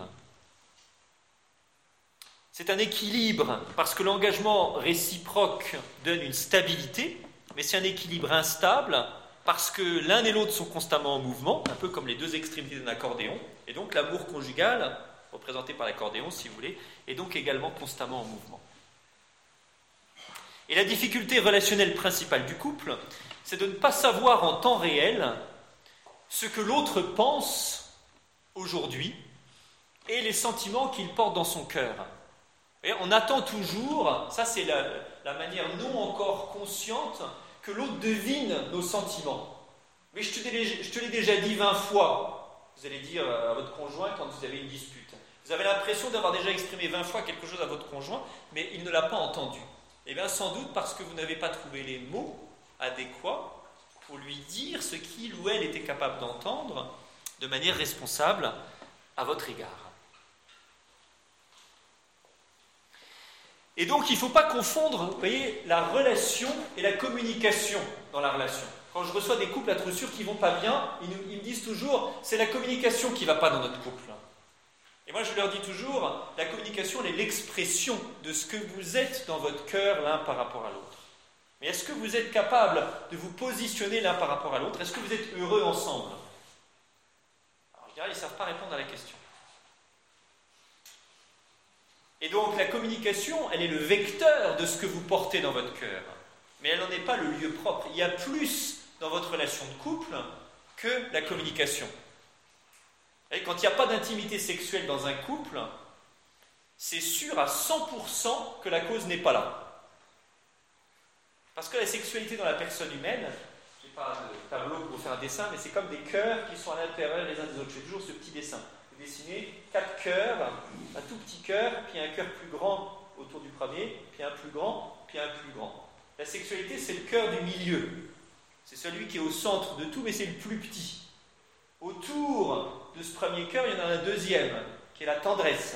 C'est un équilibre, parce que l'engagement réciproque donne une stabilité, mais c'est un équilibre instable, parce que l'un et l'autre sont constamment en mouvement, un peu comme les deux extrémités d'un accordéon, et donc l'amour conjugal, représenté par l'accordéon si vous voulez, est donc également constamment en mouvement. Et la difficulté relationnelle principale du couple, c'est de ne pas savoir en temps réel ce que l'autre pense aujourd'hui et les sentiments qu'il porte dans son cœur. Et on attend toujours, ça c'est la, la manière non encore consciente, que l'autre devine nos sentiments. Mais je te, l'ai, je te l'ai déjà dit vingt fois, vous allez dire à votre conjoint quand vous avez une dispute. Vous avez l'impression d'avoir déjà exprimé vingt fois quelque chose à votre conjoint, mais il ne l'a pas entendu. Eh bien sans doute parce que vous n'avez pas trouvé les mots adéquats pour lui dire ce qu'il ou elle était capable d'entendre de manière responsable à votre égard. Et donc, il ne faut pas confondre, vous voyez, la relation et la communication dans la relation. Quand je reçois des couples à trop sûrs qui ne vont pas bien, ils, nous, ils me disent toujours, c'est la communication qui ne va pas dans notre couple. Et moi, je leur dis toujours, la communication, elle est l'expression de ce que vous êtes dans votre cœur l'un par rapport à l'autre. Mais est-ce que vous êtes capable de vous positionner l'un par rapport à l'autre? Est-ce que vous êtes heureux ensemble? Alors, je dirais, ils ne savent pas répondre à la question. Et donc la communication, elle est le vecteur de ce que vous portez dans votre cœur. Mais elle n'en est pas le lieu propre. Il y a plus dans votre relation de couple que la communication. Et quand il n'y a pas d'intimité sexuelle dans un couple, c'est sûr à cent pour cent que la cause n'est pas là. Parce que la sexualité dans la personne humaine, je n'ai pas de tableau pour vous faire un dessin, mais c'est comme des cœurs qui sont à l'intérieur les uns des autres. Je fais toujours ce petit dessin. Dessiner quatre cœurs, un tout petit cœur, puis un cœur plus grand autour du premier, puis un plus grand, puis un plus grand. La sexualité, c'est le cœur du milieu. C'est celui qui est au centre de tout, mais c'est le plus petit. Autour de ce premier cœur, il y en a un deuxième, qui est la tendresse.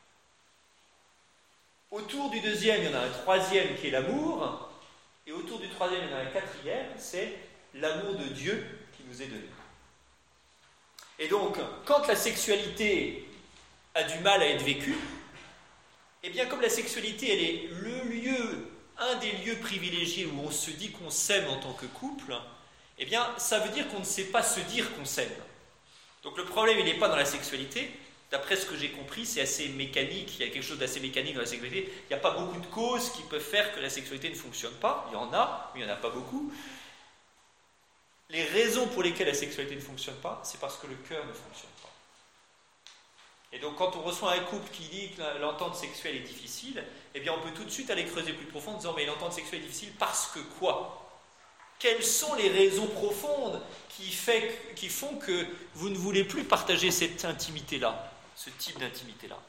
Autour du deuxième, il y en a un troisième, qui est l'amour. Et autour du troisième, il y en a un quatrième, c'est l'amour de Dieu qui nous est donné. Et donc, quand la sexualité a du mal à être vécue, eh bien, comme la sexualité, elle est le lieu, un des lieux privilégiés où on se dit qu'on s'aime en tant que couple, eh bien, ça veut dire qu'on ne sait pas se dire qu'on s'aime. Donc, le problème, il n'est pas dans la sexualité. D'après ce que j'ai compris, c'est assez mécanique. Il y a quelque chose d'assez mécanique dans la sexualité. Il n'y a pas beaucoup de causes qui peuvent faire que la sexualité ne fonctionne pas. Il y en a, mais il n'y en a pas beaucoup. Les raisons pour lesquelles la sexualité ne fonctionne pas, c'est parce que le cœur ne fonctionne pas. Et donc quand on reçoit un couple qui dit que l'entente sexuelle est difficile, eh bien on peut tout de suite aller creuser plus profond en disant mais l'entente sexuelle est difficile parce que quoi? Quelles sont les raisons profondes qui, fait, qui font que vous ne voulez plus partager cette intimité-là, ce type d'intimité-là?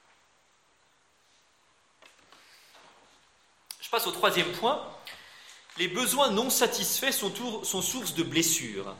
Je passe au troisième point. les besoins non satisfaits sont, tour, sont source de blessures.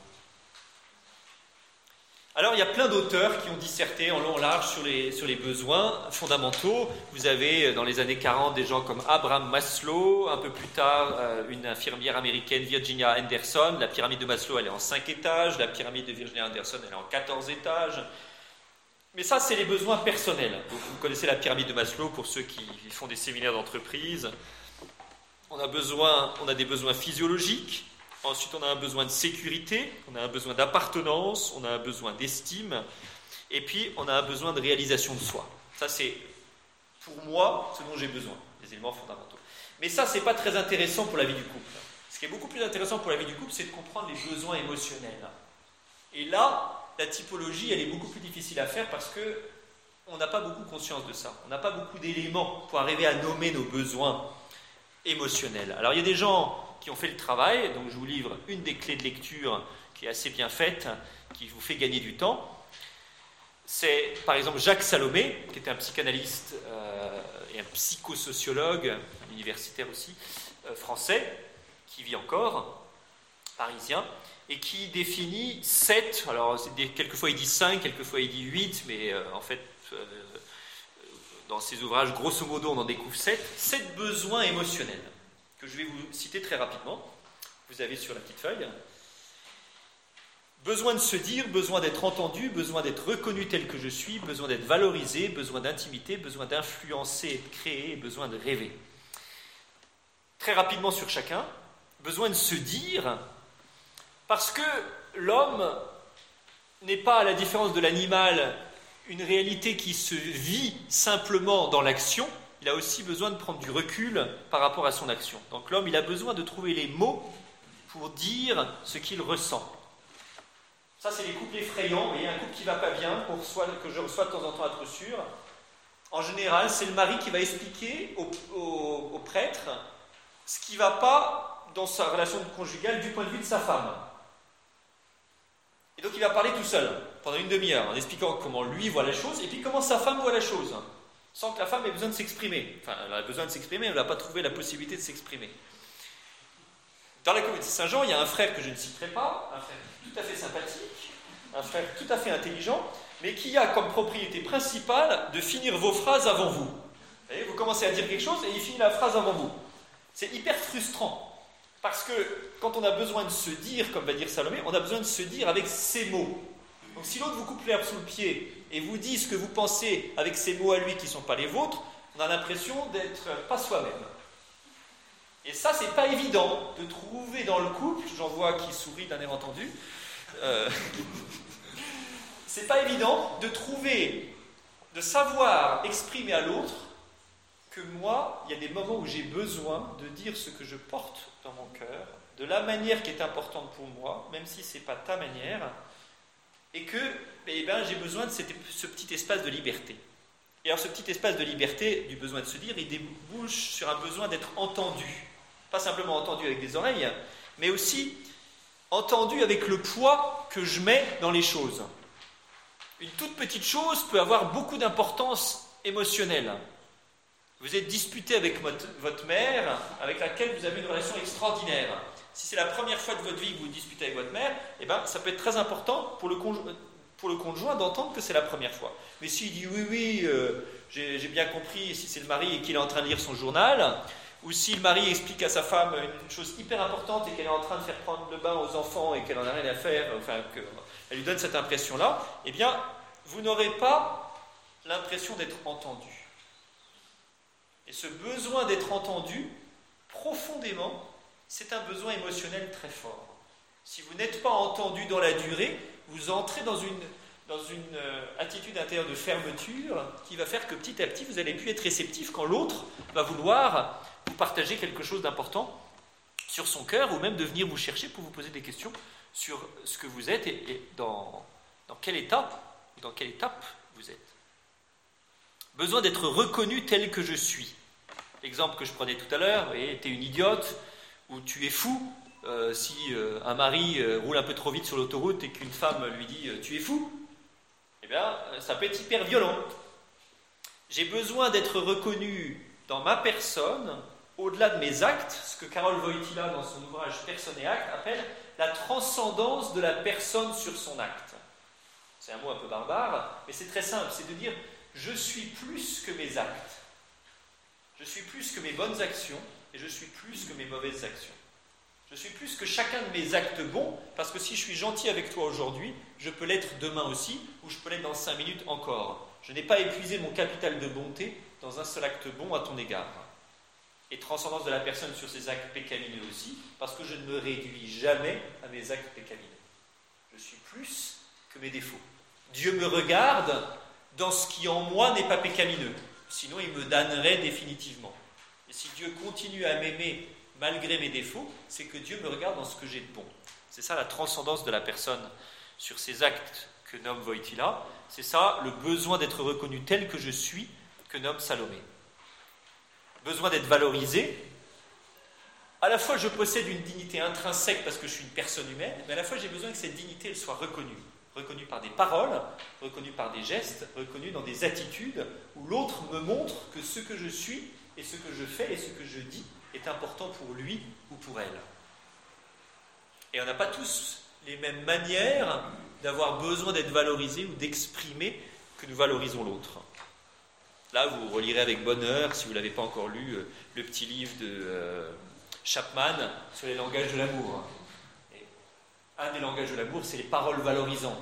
Alors, il y a plein d'auteurs qui ont disserté en long et large sur les, sur les besoins fondamentaux. Vous avez, dans les années quarante, des gens comme Abraham Maslow, un peu plus tard, euh, une infirmière américaine, Virginia Anderson. La pyramide de Maslow, elle est en cinq étages. La pyramide de Virginia Anderson, elle est en quatorze étages. Mais ça, c'est les besoins personnels. Donc, vous connaissez la pyramide de Maslow pour ceux qui font des séminaires d'entreprise. On a besoin, on a des besoins physiologiques. Ensuite, on a un besoin de sécurité, on a un besoin d'appartenance, on a un besoin d'estime, et puis on a un besoin de réalisation de soi. Ça, c'est, pour moi, ce dont j'ai besoin, les éléments fondamentaux. Mais ça, ce n'est pas très intéressant pour la vie du couple. Ce qui est beaucoup plus intéressant pour la vie du couple, c'est de comprendre les besoins émotionnels. Et là, la typologie, elle est beaucoup plus difficile à faire parce qu'on n'a pas beaucoup conscience de ça. On n'a pas beaucoup d'éléments pour arriver à nommer nos besoins émotionnels. Alors, il y a des gens qui ont fait le travail, donc je vous livre une des clés de lecture qui est assez bien faite, qui vous fait gagner du temps. C'est par exemple Jacques Salomé, qui était un psychanalyste euh, et un psychosociologue, universitaire aussi, euh, français, qui vit encore, parisien, et qui définit sept, alors des, quelquefois il dit cinq, quelquefois il dit huit, mais euh, en fait, euh, dans ses ouvrages, grosso modo, on en découvre sept, sept besoins émotionnels, que je vais vous citer très rapidement. Vous avez sur la petite feuille. Besoin de se dire, besoin d'être entendu, besoin d'être reconnu tel que je suis, besoin d'être valorisé, besoin d'intimité, besoin d'influencer et de créer, besoin de rêver. Très rapidement sur chacun. Besoin de se dire, parce que l'homme n'est pas, à la différence de l'animal, une réalité qui se vit simplement dans l'action. Il a aussi besoin de prendre du recul par rapport à son action. Donc l'homme, il a besoin de trouver les mots pour dire ce qu'il ressent. Ça, c'est les couples effrayants. Vous voyez, un couple qui ne va pas bien, qu'on reçoit, que je reçois de temps en temps à être sûr. En général, c'est le mari qui va expliquer au, au, au prêtre ce qui ne va pas dans sa relation conjugale du point de vue de sa femme. Et donc il va parler tout seul, pendant une demi-heure, en expliquant comment lui voit la chose, et puis comment sa femme voit la chose. Sans que la femme ait besoin de s'exprimer. Enfin, elle a besoin de s'exprimer, elle n'a pas trouvé la possibilité de s'exprimer. Dans la communauté Saint-Jean, il y a un frère que je ne citerai pas, un frère tout à fait sympathique, un frère tout à fait intelligent, mais qui a comme propriété principale de finir vos phrases avant vous. Vous voyez, vous commencez à dire quelque chose et il finit la phrase avant vous. C'est hyper frustrant, parce que quand on a besoin de se dire, comme va dire Salomé, on a besoin de se dire avec ses mots. Donc si l'autre vous coupe l'herbe sous le pied et vous dit ce que vous pensez avec ces mots à lui qui ne sont pas les vôtres, on a l'impression d'être pas soi-même. Et ça, c'est pas évident de trouver dans le couple, j'en vois qui sourit d'un air entendu, euh, c'est pas évident de trouver, de savoir exprimer à l'autre que moi, il y a des moments où j'ai besoin de dire ce que je porte dans mon cœur, de la manière qui est importante pour moi, même si c'est pas ta manière, et que eh ben, j'ai besoin de cette, ce petit espace de liberté. Et alors ce petit espace de liberté, du besoin de se dire, il débouche sur un besoin d'être entendu. Pas simplement entendu avec des oreilles, mais aussi entendu avec le poids que je mets dans les choses. Une toute petite chose peut avoir beaucoup d'importance émotionnelle. Vous êtes disputé avec votre, votre mère, avec laquelle vous avez une relation extraordinaire. Si c'est la première fois de votre vie que vous vous disputez avec votre mère, eh ben, ça peut être très important pour le, conjo- pour le conjoint d'entendre que c'est la première fois. Mais s'il dit oui, oui, euh, j'ai, j'ai bien compris, si c'est le mari et qu'il est en train de lire son journal, ou si le mari explique à sa femme une chose hyper importante et qu'elle est en train de faire prendre le bain aux enfants et qu'elle n'en a rien à faire, enfin qu'elle lui donne cette impression-là, eh bien, vous n'aurez pas l'impression d'être entendu. Et ce besoin d'être entendu, profondément, c'est un besoin émotionnel très fort. Si vous n'êtes pas entendu dans la durée, vous entrez dans une, dans une euh, attitude intérieure de fermeture qui va faire que petit à petit, vous allez plus être réceptif quand l'autre va vouloir vous partager quelque chose d'important sur son cœur ou même de venir vous chercher pour vous poser des questions sur ce que vous êtes et, et dans, dans quelle étape ou dans quelle étape vous êtes. Besoin d'être reconnu tel que je suis. L'exemple que je prenais tout à l'heure, vous voyez, t'es une idiote ou tu es fou. Euh, si euh, un mari euh, roule un peu trop vite sur l'autoroute et qu'une femme lui dit euh, tu es fou, eh bien ça peut être hyper violent. J'ai besoin d'être reconnu dans ma personne au-delà de mes actes, ce que Karol Wojtyla, dans son ouvrage Personne et acte, appelle la transcendance de la personne sur son acte. C'est un mot un peu barbare, mais c'est très simple, c'est de dire « je suis plus que mes actes, je suis plus que mes bonnes actions, et je suis plus que mes mauvaises actions. Je suis plus que chacun de mes actes bons, parce que si je suis gentil avec toi aujourd'hui, je peux l'être demain aussi, ou je peux l'être dans cinq minutes encore. Je n'ai pas épuisé mon capital de bonté dans un seul acte bon à ton égard. » Et transcendance de la personne sur ses actes pécamineux aussi, parce que je ne me réduis jamais à mes actes pécamineux. Je suis plus que mes défauts. Dieu me regarde dans ce qui en moi n'est pas pécamineux, sinon il me damnerait définitivement. Et si Dieu continue à m'aimer malgré mes défauts, c'est que Dieu me regarde dans ce que j'ai de bon. C'est ça la transcendance de la personne sur ses actes que nomme Wojtyla. C'est ça le besoin d'être reconnu tel que je suis que nomme Salomé. Besoin d'être valorisé. À la fois, je possède une dignité intrinsèque parce que je suis une personne humaine, mais à la fois, j'ai besoin que cette dignité elle soit reconnue. Reconnue par des paroles, reconnue par des gestes, reconnue dans des attitudes où l'autre me montre que ce que je suis et ce que je fais et ce que je dis est important pour lui ou pour elle. Et on n'a pas tous les mêmes manières d'avoir besoin d'être valorisé ou d'exprimer que nous valorisons l'autre. Là, vous relirez avec bonheur, si vous ne l'avez pas encore lu, le petit livre de euh, Chapman sur les langages de l'amour. Et un des langages de l'amour, c'est les paroles valorisantes.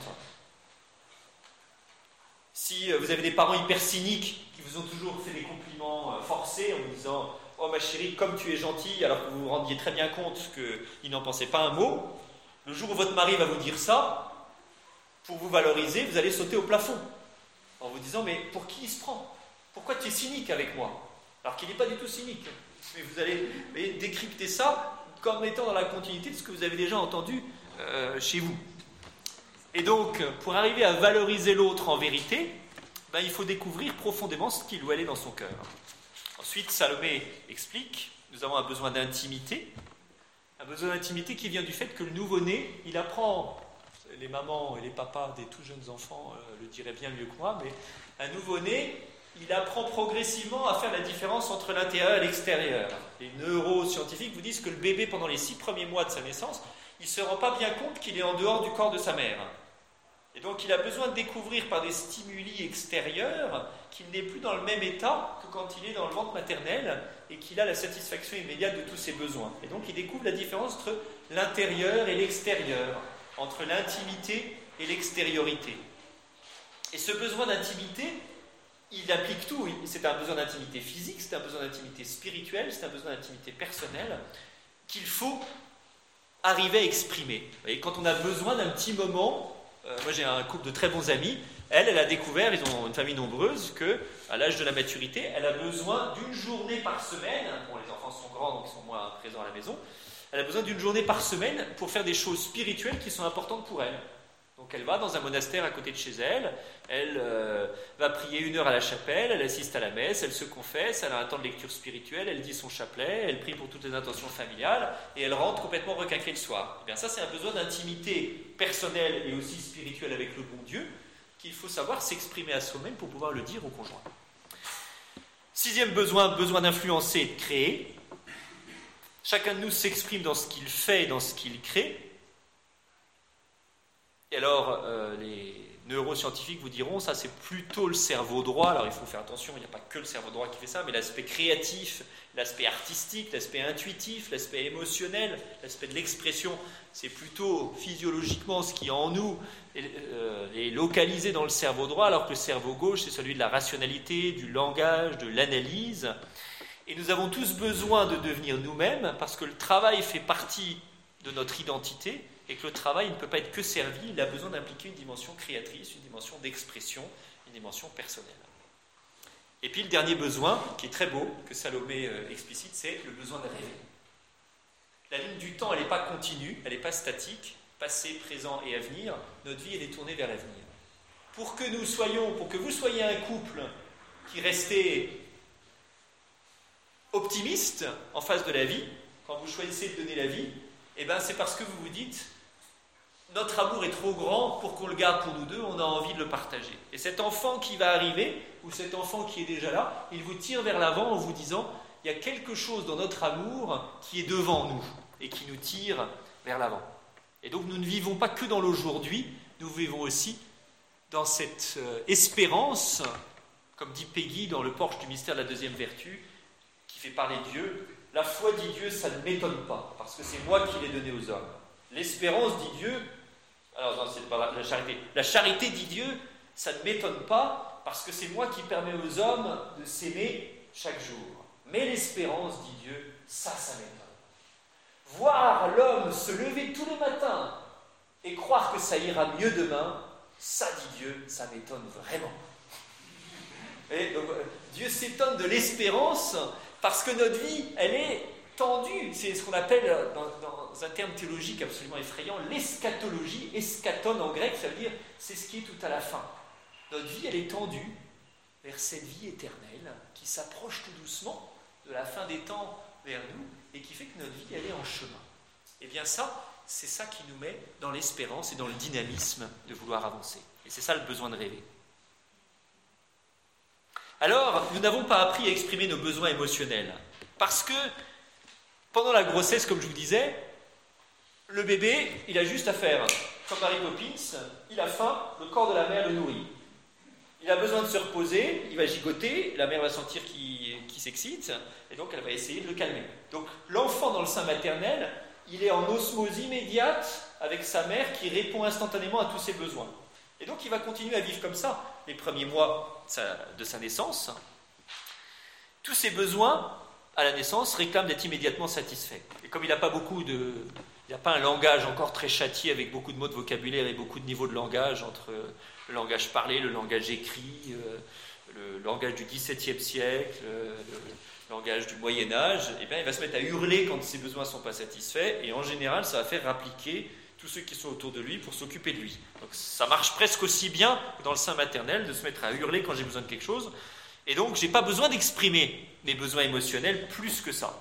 Si vous avez des parents hyper cyniques qui vous ont toujours fait des compliments forcés en vous disant « Oh ma chérie, comme tu es gentille », alors que vous vous rendiez très bien compte qu'ils n'en pensaient pas un mot, le jour où votre mari va vous dire ça, pour vous valoriser, vous allez sauter au plafond en vous disant « Mais pour qui il se prend ? Pourquoi tu es cynique avec moi ?» Alors qu'il n'est pas du tout cynique. Mais vous allez mais décrypter ça comme étant dans la continuité de ce que vous avez déjà entendu euh, chez vous. Et donc, pour arriver à valoriser l'autre en vérité, ben, il faut découvrir profondément ce qu'il ou elle est dans son cœur. Ensuite, Salomé explique, nous avons un besoin d'intimité, un besoin d'intimité qui vient du fait que le nouveau-né, il apprend, les mamans et les papas des tout jeunes enfants euh, le diraient bien mieux que moi, mais un nouveau-né, il apprend progressivement à faire la différence entre l'intérieur et l'extérieur. Les neuroscientifiques vous disent que le bébé, pendant les six premiers mois de sa naissance, il ne se rend pas bien compte qu'il est en dehors du corps de sa mère. Et donc il a besoin de découvrir par des stimuli extérieurs qu'il n'est plus dans le même état que quand il est dans le ventre maternel et qu'il a la satisfaction immédiate de tous ses besoins. Et donc il découvre la différence entre l'intérieur et l'extérieur, entre l'intimité et l'extériorité. Et ce besoin d'intimité, il applique tout. C'est un besoin d'intimité physique, c'est un besoin d'intimité spirituelle, c'est un besoin d'intimité personnelle qu'il faut arriver à exprimer. Vous voyez, quand on a besoin d'un petit moment, euh, moi j'ai un couple de très bons amis, elle, elle a découvert, ils ont une famille nombreuse, qu'à l'âge de la maturité, elle a besoin d'une journée par semaine, bon les enfants sont grands donc ils sont moins présents à la maison, elle a besoin d'une journée par semaine pour faire des choses spirituelles qui sont importantes pour elle. Donc elle va dans un monastère à côté de chez elle, elle euh, va prier une heure à la chapelle, elle assiste à la messe, elle se confesse, elle a un temps de lecture spirituelle, elle dit son chapelet, elle prie pour toutes les intentions familiales et elle rentre complètement requinquée le soir. Et bien ça c'est un besoin d'intimité personnelle et aussi spirituelle avec le bon Dieu qu'il faut savoir s'exprimer à soi-même pour pouvoir le dire au conjoint. Sixième besoin, besoin d'influencer et de créer. Chacun de nous s'exprime dans ce qu'il fait et dans ce qu'il crée. Et alors, euh, les neuroscientifiques vous diront, ça c'est plutôt le cerveau droit, alors il faut faire attention, il n'y a pas que le cerveau droit qui fait ça, mais l'aspect créatif, l'aspect artistique, l'aspect intuitif, l'aspect émotionnel, l'aspect de l'expression, c'est plutôt physiologiquement ce qui est en nous est, euh, est localisé dans le cerveau droit, alors que le cerveau gauche c'est celui de la rationalité, du langage, de l'analyse. Et nous avons tous besoin de devenir nous-mêmes, parce que le travail fait partie de notre identité, et que le travail ne peut pas être que servi, il a besoin d'impliquer une dimension créatrice, une dimension d'expression, une dimension personnelle. Et puis le dernier besoin, qui est très beau, que Salomé euh, explicite, c'est le besoin de rêver. La ligne du temps, elle n'est pas continue, elle n'est pas statique, passé, présent et avenir, notre vie, elle est tournée vers l'avenir. Pour que nous soyons, pour que vous soyez un couple qui restez optimiste en face de la vie, quand vous choisissez de donner la vie, eh ben c'est parce que vous vous dites notre amour est trop grand pour qu'on le garde pour nous deux, on a envie de le partager. Et cet enfant qui va arriver, ou cet enfant qui est déjà là, il vous tire vers l'avant en vous disant il il y a quelque chose dans notre amour qui est devant nous et qui nous tire vers l'avant. Et donc nous ne vivons pas que dans l'aujourd'hui, nous vivons aussi dans cette euh, espérance, comme dit Peggy dans le porche du mystère de la deuxième vertu, qui fait parler Dieu. La foi, dit Dieu, ça ne m'étonne pas, parce que c'est moi qui l'ai donné aux hommes. L'espérance, dit Dieu, alors non, c'est pas la, la charité. La charité, dit Dieu, ça ne m'étonne pas, parce que c'est moi qui permets aux hommes de s'aimer chaque jour. Mais l'espérance, dit Dieu, ça, ça m'étonne. Voir l'homme se lever tous les matins et croire que ça ira mieux demain, ça, dit Dieu, ça m'étonne vraiment. Et donc, Dieu s'étonne de l'espérance parce que notre vie, elle est tendue. C'est ce qu'on appelle, dans, dans un terme théologique absolument effrayant, l'eschatologie. Eschaton en grec, ça veut dire c'est ce qui est tout à la fin. Notre vie, elle est tendue vers cette vie éternelle qui s'approche tout doucement de la fin des temps vers nous et qui fait que notre vie, elle est en chemin. Et bien ça, c'est ça qui nous met dans l'espérance et dans le dynamisme de vouloir avancer. Et c'est ça le besoin de rêver. Alors, nous n'avons pas appris à exprimer nos besoins émotionnels. Parce que, pendant la grossesse, comme je vous disais, le bébé, il a juste à faire, comme Mary Poppins, il a faim, le corps de la mère le nourrit. Il a besoin de se reposer, il va gigoter, la mère va sentir qu'il, qu'il s'excite, et donc elle va essayer de le calmer. Donc, l'enfant dans le sein maternel, il est en osmose immédiate avec sa mère qui répond instantanément à tous ses besoins. Et donc, il va continuer à vivre comme ça les premiers mois de sa naissance. Tous ses besoins, à la naissance, réclament d'être immédiatement satisfaits. Et comme il n'a pas beaucoup de... Il n'y a pas un langage encore très châtié avec beaucoup de mots de vocabulaire et beaucoup de niveaux de langage entre le langage parlé, le langage écrit, le langage du dix-septième siècle, le langage du Moyen-Âge, eh bien, il va se mettre à hurler quand ses besoins ne sont pas satisfaits et en général, ça va faire appliquer tous ceux qui sont autour de lui pour s'occuper de lui. Donc ça marche presque aussi bien que dans le sein maternel de se mettre à hurler quand j'ai besoin de quelque chose. Et donc je n'ai pas besoin d'exprimer mes besoins émotionnels plus que ça.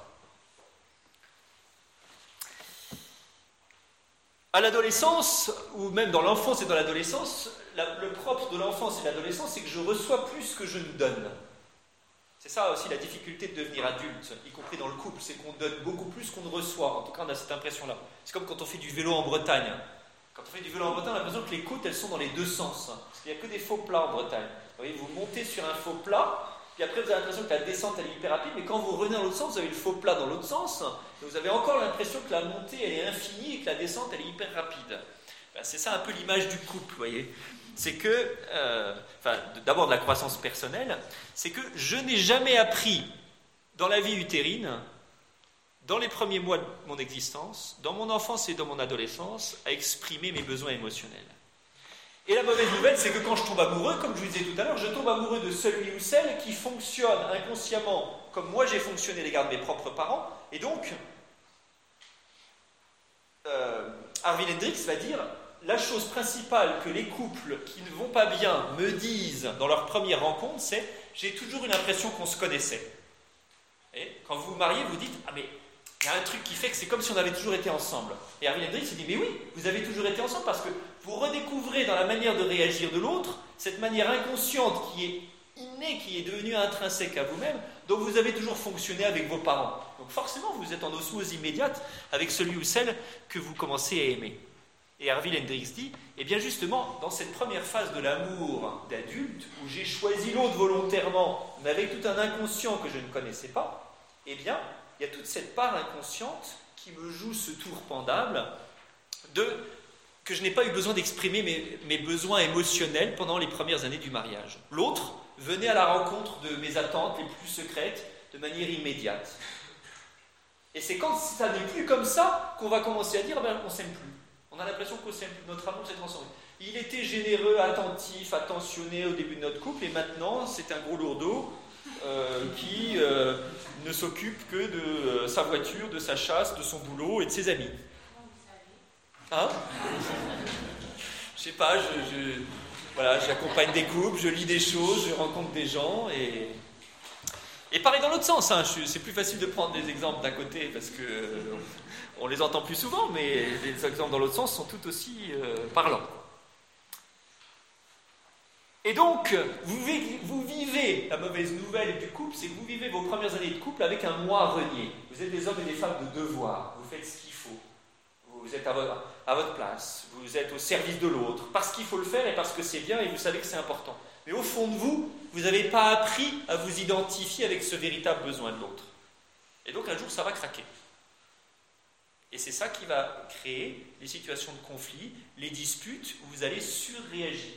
À l'adolescence, ou même dans l'enfance et dans l'adolescence, la, le propre de l'enfance et de l'adolescence, c'est que je reçois plus que je ne donne. C'est ça aussi la difficulté de devenir adulte, y compris dans le couple, c'est qu'on donne beaucoup plus qu'on ne reçoit. En tout cas, on a cette impression-là. C'est comme quand on fait du vélo en Bretagne. Quand on fait du vélo en Bretagne, on a l'impression que les côtes, elles sont dans les deux sens. Parce qu'il n'y a que des faux plats en Bretagne. Vous voyez, vous montez sur un faux plat, puis après vous avez l'impression que la descente, elle est hyper rapide, mais quand vous revenez dans l'autre sens, vous avez le faux plat dans l'autre sens, et vous avez encore l'impression que la montée, elle est infinie et que la descente, elle est hyper rapide. Ben, c'est ça un peu l'image du couple, vous voyez. C'est que, euh, enfin, d'abord de la croissance personnelle, c'est que je n'ai jamais appris dans la vie utérine, dans les premiers mois de mon existence, dans mon enfance et dans mon adolescence, à exprimer mes besoins émotionnels. Et la mauvaise nouvelle, c'est que quand je tombe amoureux, comme je vous disais tout à l'heure, je tombe amoureux de celui ou celle qui fonctionne inconsciemment comme moi j'ai fonctionné à l'égard de mes propres parents. Et donc, euh, Arvin Hendricks va dire... La chose principale que les couples qui ne vont pas bien me disent dans leur première rencontre, c'est « j'ai toujours eu l'impression qu'on se connaissait ». Et quand vous vous mariez, vous dites « ah mais il y a un truc qui fait que c'est comme si on avait toujours été ensemble ». Et Arvin Hendricks dit « mais oui, vous avez toujours été ensemble parce que vous redécouvrez dans la manière de réagir de l'autre cette manière inconsciente qui est innée, qui est devenue intrinsèque à vous-même, donc vous avez toujours fonctionné avec vos parents. Donc forcément, vous êtes en osmose immédiate avec celui ou celle que vous commencez à aimer. » Et Arvin Hendricks dit, eh bien justement, dans cette première phase de l'amour d'adulte, où j'ai choisi l'autre volontairement, mais avec tout un inconscient que je ne connaissais pas, eh bien, il y a toute cette part inconsciente qui me joue ce tour pendable de que je n'ai pas eu besoin d'exprimer mes, mes besoins émotionnels pendant les premières années du mariage. L'autre venait à la rencontre de mes attentes les plus secrètes de manière immédiate. Et c'est quand ça n'est plus comme ça qu'on va commencer à dire, ben, on ne s'aime plus. On a l'impression que notre amour s'est transformé. Il était généreux, attentif, attentionné au début de notre couple, et maintenant, c'est un gros lourdeau euh, qui euh, ne s'occupe que de euh, sa voiture, de sa chasse, de son boulot et de ses amis. Hein ? Je sais pas, je, je, voilà, j'accompagne des couples, je lis des choses, je rencontre des gens, et... Et pareil dans l'autre sens, hein, je, c'est plus facile de prendre des exemples d'un côté parce que euh, on les entend plus souvent, mais les exemples dans l'autre sens sont tout aussi euh, parlants. Et donc, vous vivez, vous vivez, la mauvaise nouvelle du couple, c'est que vous vivez vos premières années de couple avec un moi renié. Vous êtes des hommes et des femmes de devoir, vous faites ce qu'il faut. Vous êtes à votre, à votre place, vous êtes au service de l'autre, parce qu'il faut le faire et parce que c'est bien et vous savez que c'est important. Mais au fond de vous, vous n'avez pas appris à vous identifier avec ce véritable besoin de l'autre. Et donc un jour, ça va craquer. Et c'est ça qui va créer les situations de conflit, les disputes où vous allez surréagir.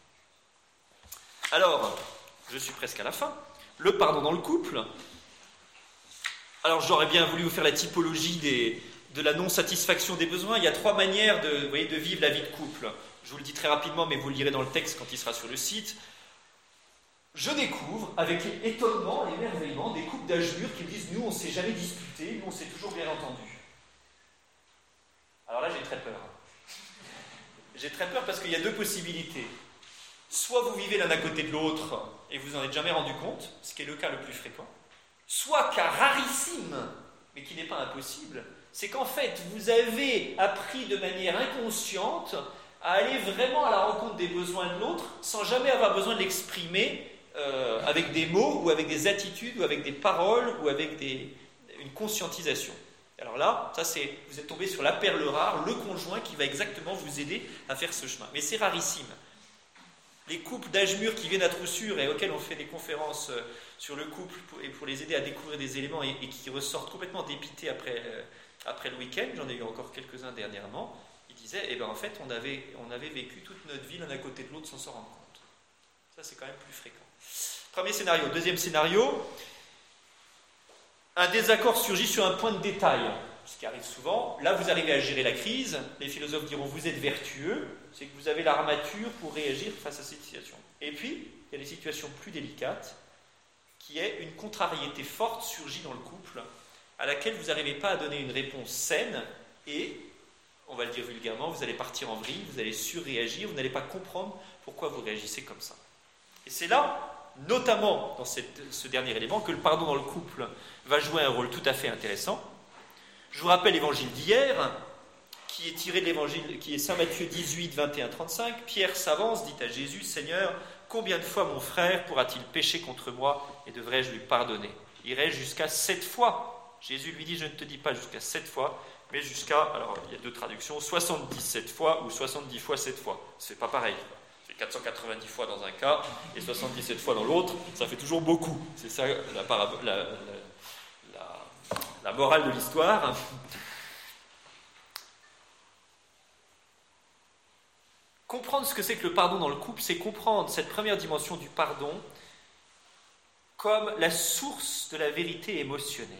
Alors, je suis presque à la fin. Le pardon dans le couple. Alors j'aurais bien voulu vous faire la typologie des... de la non-satisfaction des besoins. Il y a trois manières de, vous voyez, de vivre la vie de couple. Je vous le dis très rapidement, mais vous le lirez dans le texte quand il sera sur le site. Je découvre, avec étonnement et émerveillement, des couples d'âge mûr qui me disent « Nous, on ne s'est jamais disputé, nous, on s'est toujours bien entendu. » Alors là, j'ai très peur. J'ai très peur parce qu'il y a deux possibilités. Soit vous vivez l'un à côté de l'autre et vous n'en êtes jamais rendu compte, ce qui est le cas le plus fréquent. Soit, cas rarissime, mais qui n'est pas impossible, c'est qu'en fait, vous avez appris de manière inconsciente à aller vraiment à la rencontre des besoins de l'autre sans jamais avoir besoin de l'exprimer euh, avec des mots ou avec des attitudes ou avec des paroles ou avec des, une conscientisation. Alors là, ça c'est, vous êtes tombé sur la perle rare, le conjoint qui va exactement vous aider à faire ce chemin. Mais c'est rarissime. Les couples d'âge mûr qui viennent à Troussure et auxquels on fait des conférences sur le couple pour, et pour les aider à découvrir des éléments et, et qui ressortent complètement dépités après, euh, après le week-end, j'en ai eu encore quelques-uns dernièrement, ils disaient, eh ben en fait, on avait, on avait vécu toute notre vie l'un à côté de l'autre sans s'en rendre compte. Ça, c'est quand même plus fréquent. Premier scénario. Deuxième scénario, un désaccord surgit sur un point de détail, ce qui arrive souvent. Là, vous arrivez à gérer la crise. Les philosophes diront, vous êtes vertueux, c'est que vous avez l'armature pour réagir face à cette situation. Et puis, il y a des situations plus délicates, qui est une contrariété forte surgit dans le couple, à laquelle vous n'arrivez pas à donner une réponse saine, et, on va le dire vulgairement, vous allez partir en vrille, vous allez surréagir, vous n'allez pas comprendre pourquoi vous réagissez comme ça. Et c'est là, notamment dans cette, ce dernier élément, que le pardon dans le couple va jouer un rôle tout à fait intéressant. Je vous rappelle l'évangile d'hier, qui est tiré de l'évangile, qui est Saint Matthieu dix-huit, vingt et un, trente-cinq. Pierre s'avance, dit à Jésus, « Seigneur, combien de fois mon frère pourra-t-il pécher contre moi et devrais-je lui pardonner ?» Irai jusqu'à sept fois. Jésus lui dit, je ne te dis pas jusqu'à sept fois, mais jusqu'à, alors il y a deux traductions, soixante-dix-sept fois ou soixante-dix fois sept fois. C'est pas pareil. C'est quatre cent quatre-vingt-dix fois dans un cas et soixante-dix-sept fois dans l'autre. Ça fait toujours beaucoup. C'est ça la, parab- la, la, la, la morale de l'histoire. Comprendre ce que c'est que le pardon dans le couple, c'est comprendre cette première dimension du pardon comme la source de la vérité émotionnelle.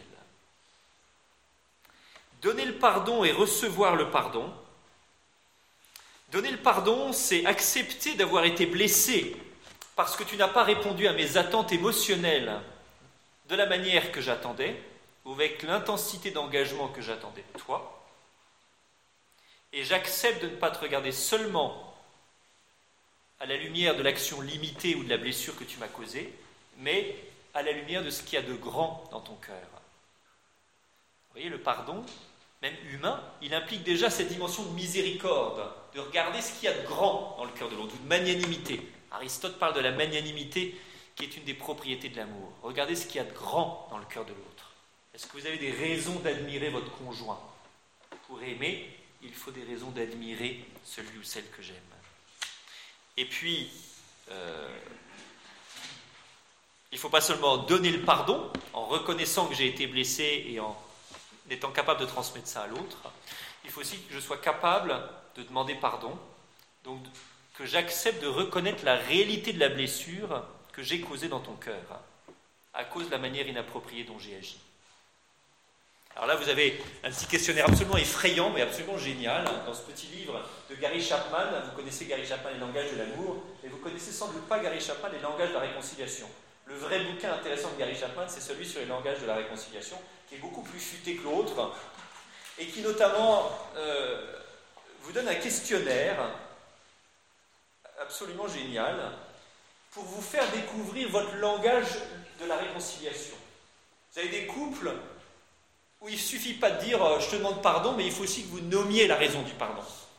Donner le pardon et recevoir le pardon. Donner le pardon, c'est accepter d'avoir été blessé parce que tu n'as pas répondu à mes attentes émotionnelles de la manière que j'attendais ou avec l'intensité d'engagement que j'attendais de toi. Et j'accepte de ne pas te regarder seulement à la lumière de l'action limitée ou de la blessure que tu m'as causée, mais à la lumière de ce qu'il y a de grand dans ton cœur. Vous voyez, le pardon, même humain, il implique déjà cette dimension de miséricorde, de regarder ce qu'il y a de grand dans le cœur de l'autre, ou de magnanimité. Aristote parle de la magnanimité qui est une des propriétés de l'amour. Regardez ce qu'il y a de grand dans le cœur de l'autre. Est-ce que vous avez des raisons d'admirer votre conjoint ? Pour aimer, il faut des raisons d'admirer celui ou celle que j'aime. Et puis, euh, il ne faut pas seulement donner le pardon, en reconnaissant que j'ai été blessé et en étant capable de transmettre ça à l'autre, il faut aussi que je sois capable de demander pardon, donc que j'accepte de reconnaître la réalité de la blessure que j'ai causée dans ton cœur, à cause de la manière inappropriée dont j'ai agi. Alors là, vous avez un petit questionnaire absolument effrayant, mais absolument génial, dans ce petit livre de Gary Chapman. Vous connaissez Gary Chapman et le langage de l'amour, mais vous connaissez sans doute pas Gary Chapman et le langage de la réconciliation. Le vrai bouquin intéressant de Gary Chapman, c'est celui sur les langages de la réconciliation, qui est beaucoup plus futé que l'autre, et qui notamment euh, vous donne un questionnaire absolument génial pour vous faire découvrir votre langage de la réconciliation. Vous avez des couples où il ne suffit pas de dire « je te demande pardon », mais il faut aussi que vous nommiez la raison du pardon.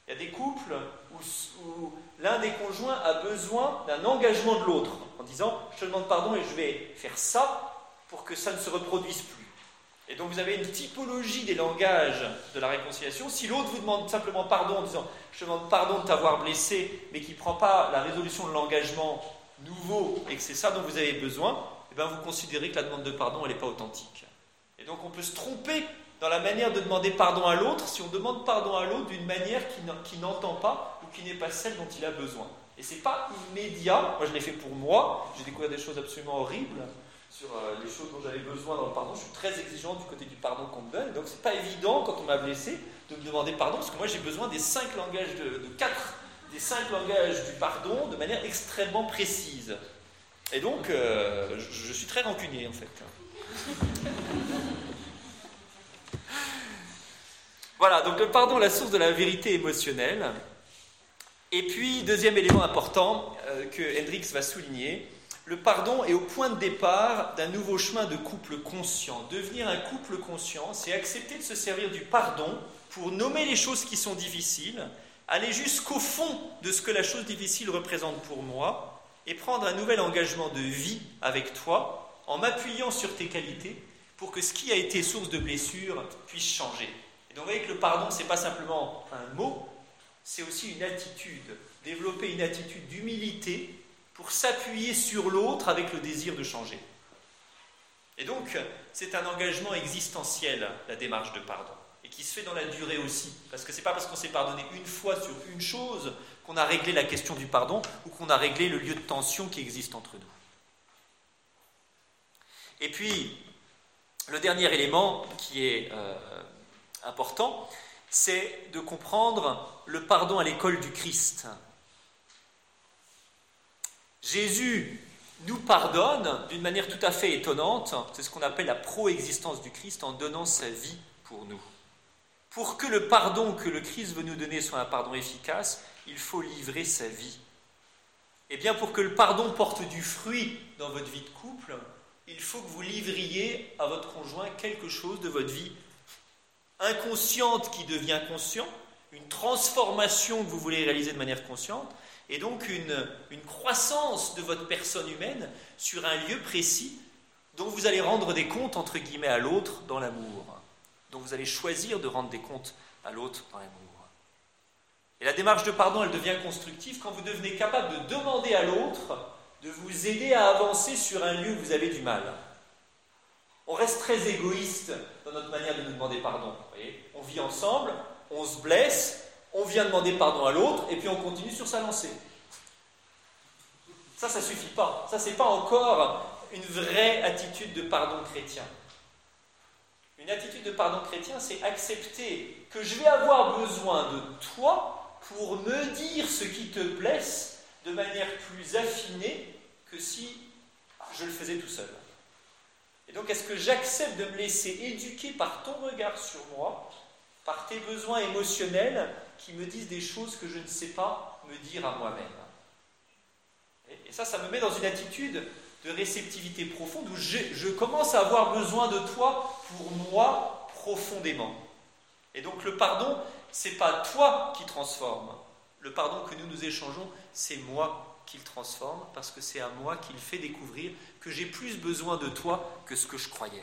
Il y a des couples où, où l'un des conjoints a besoin d'un engagement de l'autre, en disant « je te demande pardon et je vais faire ça pour que ça ne se reproduise plus ». Et donc vous avez une typologie des langages de la réconciliation. Si l'autre vous demande simplement pardon en disant « je te demande pardon de t'avoir blessé », mais qui ne prend pas la résolution de l'engagement nouveau et que c'est ça dont vous avez besoin, eh bien vous considérez que la demande de pardon elle n'est pas authentique. Et donc on peut se tromper dans la manière de demander pardon à l'autre si on demande pardon à l'autre d'une manière qui n'entend pas ou qui n'est pas celle dont il a besoin. Et ce n'est pas immédiat. Moi je l'ai fait pour moi, j'ai découvert des choses absolument horribles sur euh, les choses dont j'avais besoin dans le pardon. Je suis très exigeant du côté du pardon qu'on me donne, donc c'est pas évident quand on m'a blessé de me demander pardon, parce que moi j'ai besoin des cinq langages de, de quatre, des cinq langages du pardon de manière extrêmement précise. Et donc euh, je, je suis très rancunier en fait. Voilà, donc le pardon, la source de la vérité émotionnelle. Et puis, deuxième élément important euh, que Hendricks va souligner, le pardon est au point de départ d'un nouveau chemin de couple conscient. Devenir un couple conscient, c'est accepter de se servir du pardon pour nommer les choses qui sont difficiles, aller jusqu'au fond de ce que la chose difficile représente pour moi, et prendre un nouvel engagement de vie avec toi, en m'appuyant sur tes qualités, pour que ce qui a été source de blessure puisse changer. Donc vous voyez que le pardon, ce n'est pas simplement un mot, c'est aussi une attitude. Développer une attitude d'humilité pour s'appuyer sur l'autre avec le désir de changer. Et donc, c'est un engagement existentiel, la démarche de pardon, et qui se fait dans la durée aussi. Parce que ce n'est pas parce qu'on s'est pardonné une fois sur une chose qu'on a réglé la question du pardon ou qu'on a réglé le lieu de tension qui existe entre nous. Et puis, le dernier élément qui est euh, important, c'est de comprendre le pardon à l'école du Christ. Jésus nous pardonne d'une manière tout à fait étonnante, c'est ce qu'on appelle la proexistence du Christ, en donnant sa vie pour nous. Pour que le pardon que le Christ veut nous donner soit un pardon efficace, il faut livrer sa vie. Et bien pour que le pardon porte du fruit dans votre vie de couple, il faut que vous livriez à votre conjoint quelque chose de votre vie inconsciente qui devient conscient, une transformation que vous voulez réaliser de manière consciente, et donc une, une croissance de votre personne humaine sur un lieu précis dont vous allez rendre des comptes, entre guillemets, à l'autre dans l'amour. Donc vous allez choisir de rendre des comptes à l'autre dans l'amour. Et la démarche de pardon, elle devient constructive quand vous devenez capable de demander à l'autre de vous aider à avancer sur un lieu où vous avez du mal. On reste très égoïste dans notre manière de nous demander pardon. Vous voyez, on vit ensemble, on se blesse, on vient demander pardon à l'autre, et puis on continue sur sa lancée. Ça, ça ne suffit pas. Ça, ce n'est pas encore une vraie attitude de pardon chrétien. Une attitude de pardon chrétien, c'est accepter que je vais avoir besoin de toi pour me dire ce qui te blesse de manière plus affinée que si je le faisais tout seul. Et donc, est-ce que j'accepte de me laisser éduquer par ton regard sur moi, par tes besoins émotionnels qui me disent des choses que je ne sais pas me dire à moi-même? Et ça, ça me met dans une attitude de réceptivité profonde où je, je commence à avoir besoin de toi pour moi profondément. Et donc, le pardon, ce n'est pas toi qui transforme. Le pardon que nous nous échangeons, c'est moi qui le transforme, parce que c'est à moi qu'il fait découvrir que j'ai plus besoin de toi que ce que je croyais.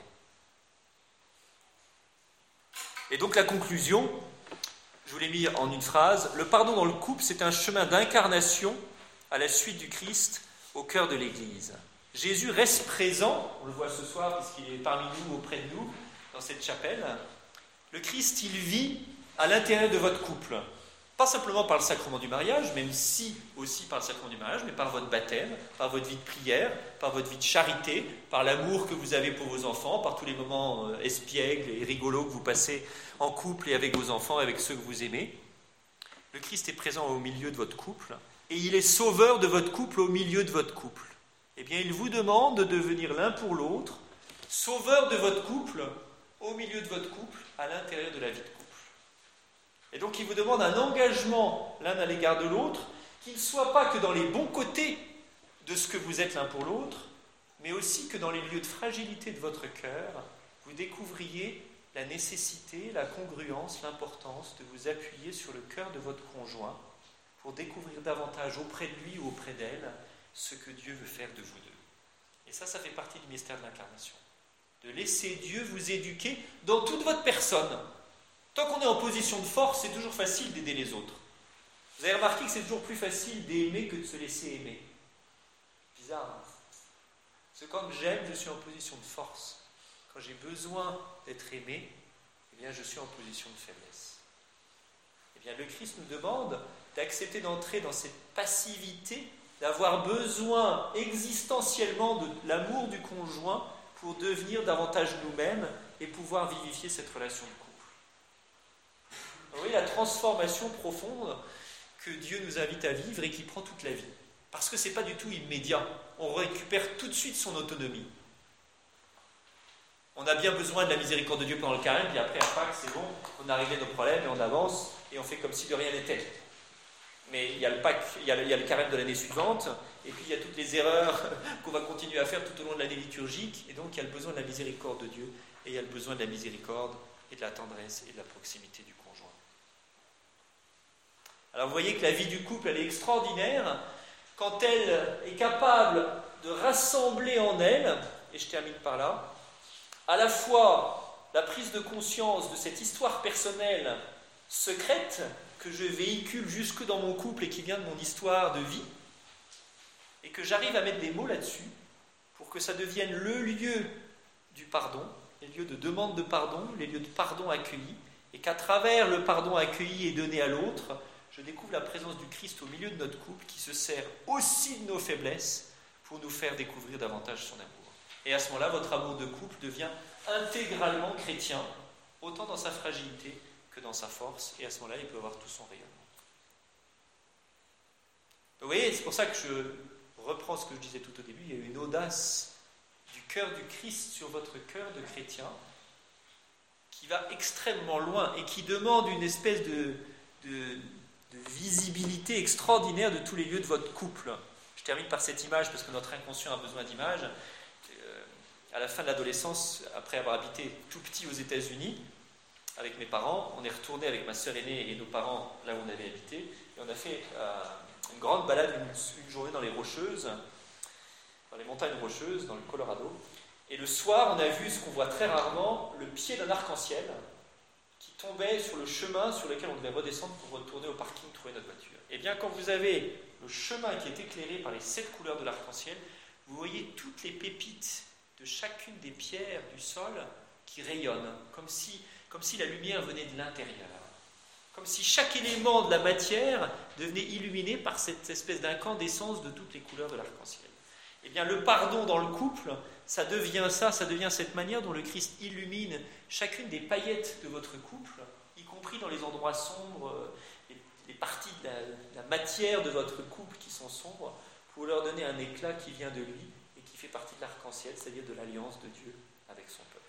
Et donc la conclusion, je vous l'ai mis en une phrase, le pardon dans le couple, c'est un chemin d'incarnation à la suite du Christ au cœur de l'Église. Jésus reste présent, on le voit ce soir puisqu'il est parmi nous, auprès de nous, dans cette chapelle. Le Christ, il vit à l'intérieur de votre couple. Pas simplement par le sacrement du mariage, même si aussi par le sacrement du mariage, mais par votre baptême, par votre vie de prière, par votre vie de charité, par l'amour que vous avez pour vos enfants, par tous les moments euh, espiègles et rigolos que vous passez en couple et avec vos enfants, avec ceux que vous aimez. Le Christ est présent au milieu de votre couple, et il est sauveur de votre couple au milieu de votre couple. Eh bien, il vous demande de devenir l'un pour l'autre, sauveur de votre couple, au milieu de votre couple, à l'intérieur de la vie de couple. Et donc, il vous demande un engagement l'un à l'égard de l'autre, qui ne soit pas que dans les bons côtés de ce que vous êtes l'un pour l'autre, mais aussi que dans les lieux de fragilité de votre cœur, vous découvriez la nécessité, la congruence, l'importance de vous appuyer sur le cœur de votre conjoint pour découvrir davantage auprès de lui ou auprès d'elle ce que Dieu veut faire de vous deux. Et ça, ça fait partie du mystère de l'incarnation. De laisser Dieu vous éduquer dans toute votre personne. Tant qu'on est en position de force, c'est toujours facile d'aider les autres. Vous avez remarqué que c'est toujours plus facile d'aimer que de se laisser aimer. Bizarre, hein? Parce que quand j'aime, je suis en position de force. Quand j'ai besoin d'être aimé, eh bien, je suis en position de faiblesse. Eh bien, le Christ nous demande d'accepter d'entrer dans cette passivité, d'avoir besoin existentiellement de l'amour du conjoint pour devenir davantage nous-mêmes et pouvoir vivifier cette relation de couple. Vous voyez la transformation profonde que Dieu nous invite à vivre et qui prend toute la vie. Parce que ce n'est pas du tout immédiat. On récupère tout de suite son autonomie. On a bien besoin de la miséricorde de Dieu pendant le carême, puis après, à Pâques, c'est bon, on a réglé nos problèmes et on avance et on fait comme si de rien n'était. Mais il y a le Pâques, il y a le, il y a le carême de l'année suivante, et puis il y a toutes les erreurs qu'on va continuer à faire tout au long de l'année liturgique, et donc il y a le besoin de la miséricorde de Dieu, et il y a le besoin de la miséricorde et de la tendresse et de la proximité du conjoint. Alors vous voyez que la vie du couple, elle est extraordinaire quand elle est capable de rassembler en elle, et je termine par là, à la fois la prise de conscience de cette histoire personnelle secrète que je véhicule jusque dans mon couple et qui vient de mon histoire de vie, et que j'arrive à mettre des mots là-dessus pour que ça devienne le lieu du pardon, les lieux de demande de pardon, les lieux de pardon accueillis, et qu'à travers le pardon accueilli et donné à l'autre, je découvre la présence du Christ au milieu de notre couple qui se sert aussi de nos faiblesses pour nous faire découvrir davantage son amour. Et à ce moment-là, votre amour de couple devient intégralement chrétien, autant dans sa fragilité que dans sa force, et à ce moment-là, il peut avoir tout son rayonnement. Donc, vous voyez, c'est pour ça que je reprends ce que je disais tout au début, il y a une audace du cœur du Christ sur votre cœur de chrétien qui va extrêmement loin et qui demande une espèce de, de, de visibilité extraordinaire de tous les lieux de votre couple. Je termine par cette image parce que notre inconscient a besoin d'images. Euh, à la fin de l'adolescence, après avoir habité tout petit aux États-Unis, avec mes parents, on est retourné avec ma sœur aînée et nos parents là où on avait habité, et on a fait euh, une grande balade, une, une journée dans les Rocheuses, dans les montagnes Rocheuses, dans le Colorado. Et le soir, on a vu ce qu'on voit très rarement, le pied d'un arc-en-ciel qui tombait sur le chemin sur lequel on devait redescendre pour retourner au parking trouver notre voiture. Et bien, quand vous avez le chemin qui est éclairé par les sept couleurs de l'arc-en-ciel, vous voyez toutes les pépites de chacune des pierres du sol qui rayonnent, comme si comme si la lumière venait de l'intérieur, comme si chaque élément de la matière devenait illuminé par cette espèce d'incandescence de toutes les couleurs de l'arc-en-ciel. Eh bien, le pardon dans le couple, ça devient ça, ça devient cette manière dont le Christ illumine chacune des paillettes de votre couple, y compris dans les endroits sombres, les, les parties de la, de la matière de votre couple qui sont sombres, pour leur donner un éclat qui vient de lui et qui fait partie de l'arc-en-ciel, c'est-à-dire de l'alliance de Dieu avec son peuple.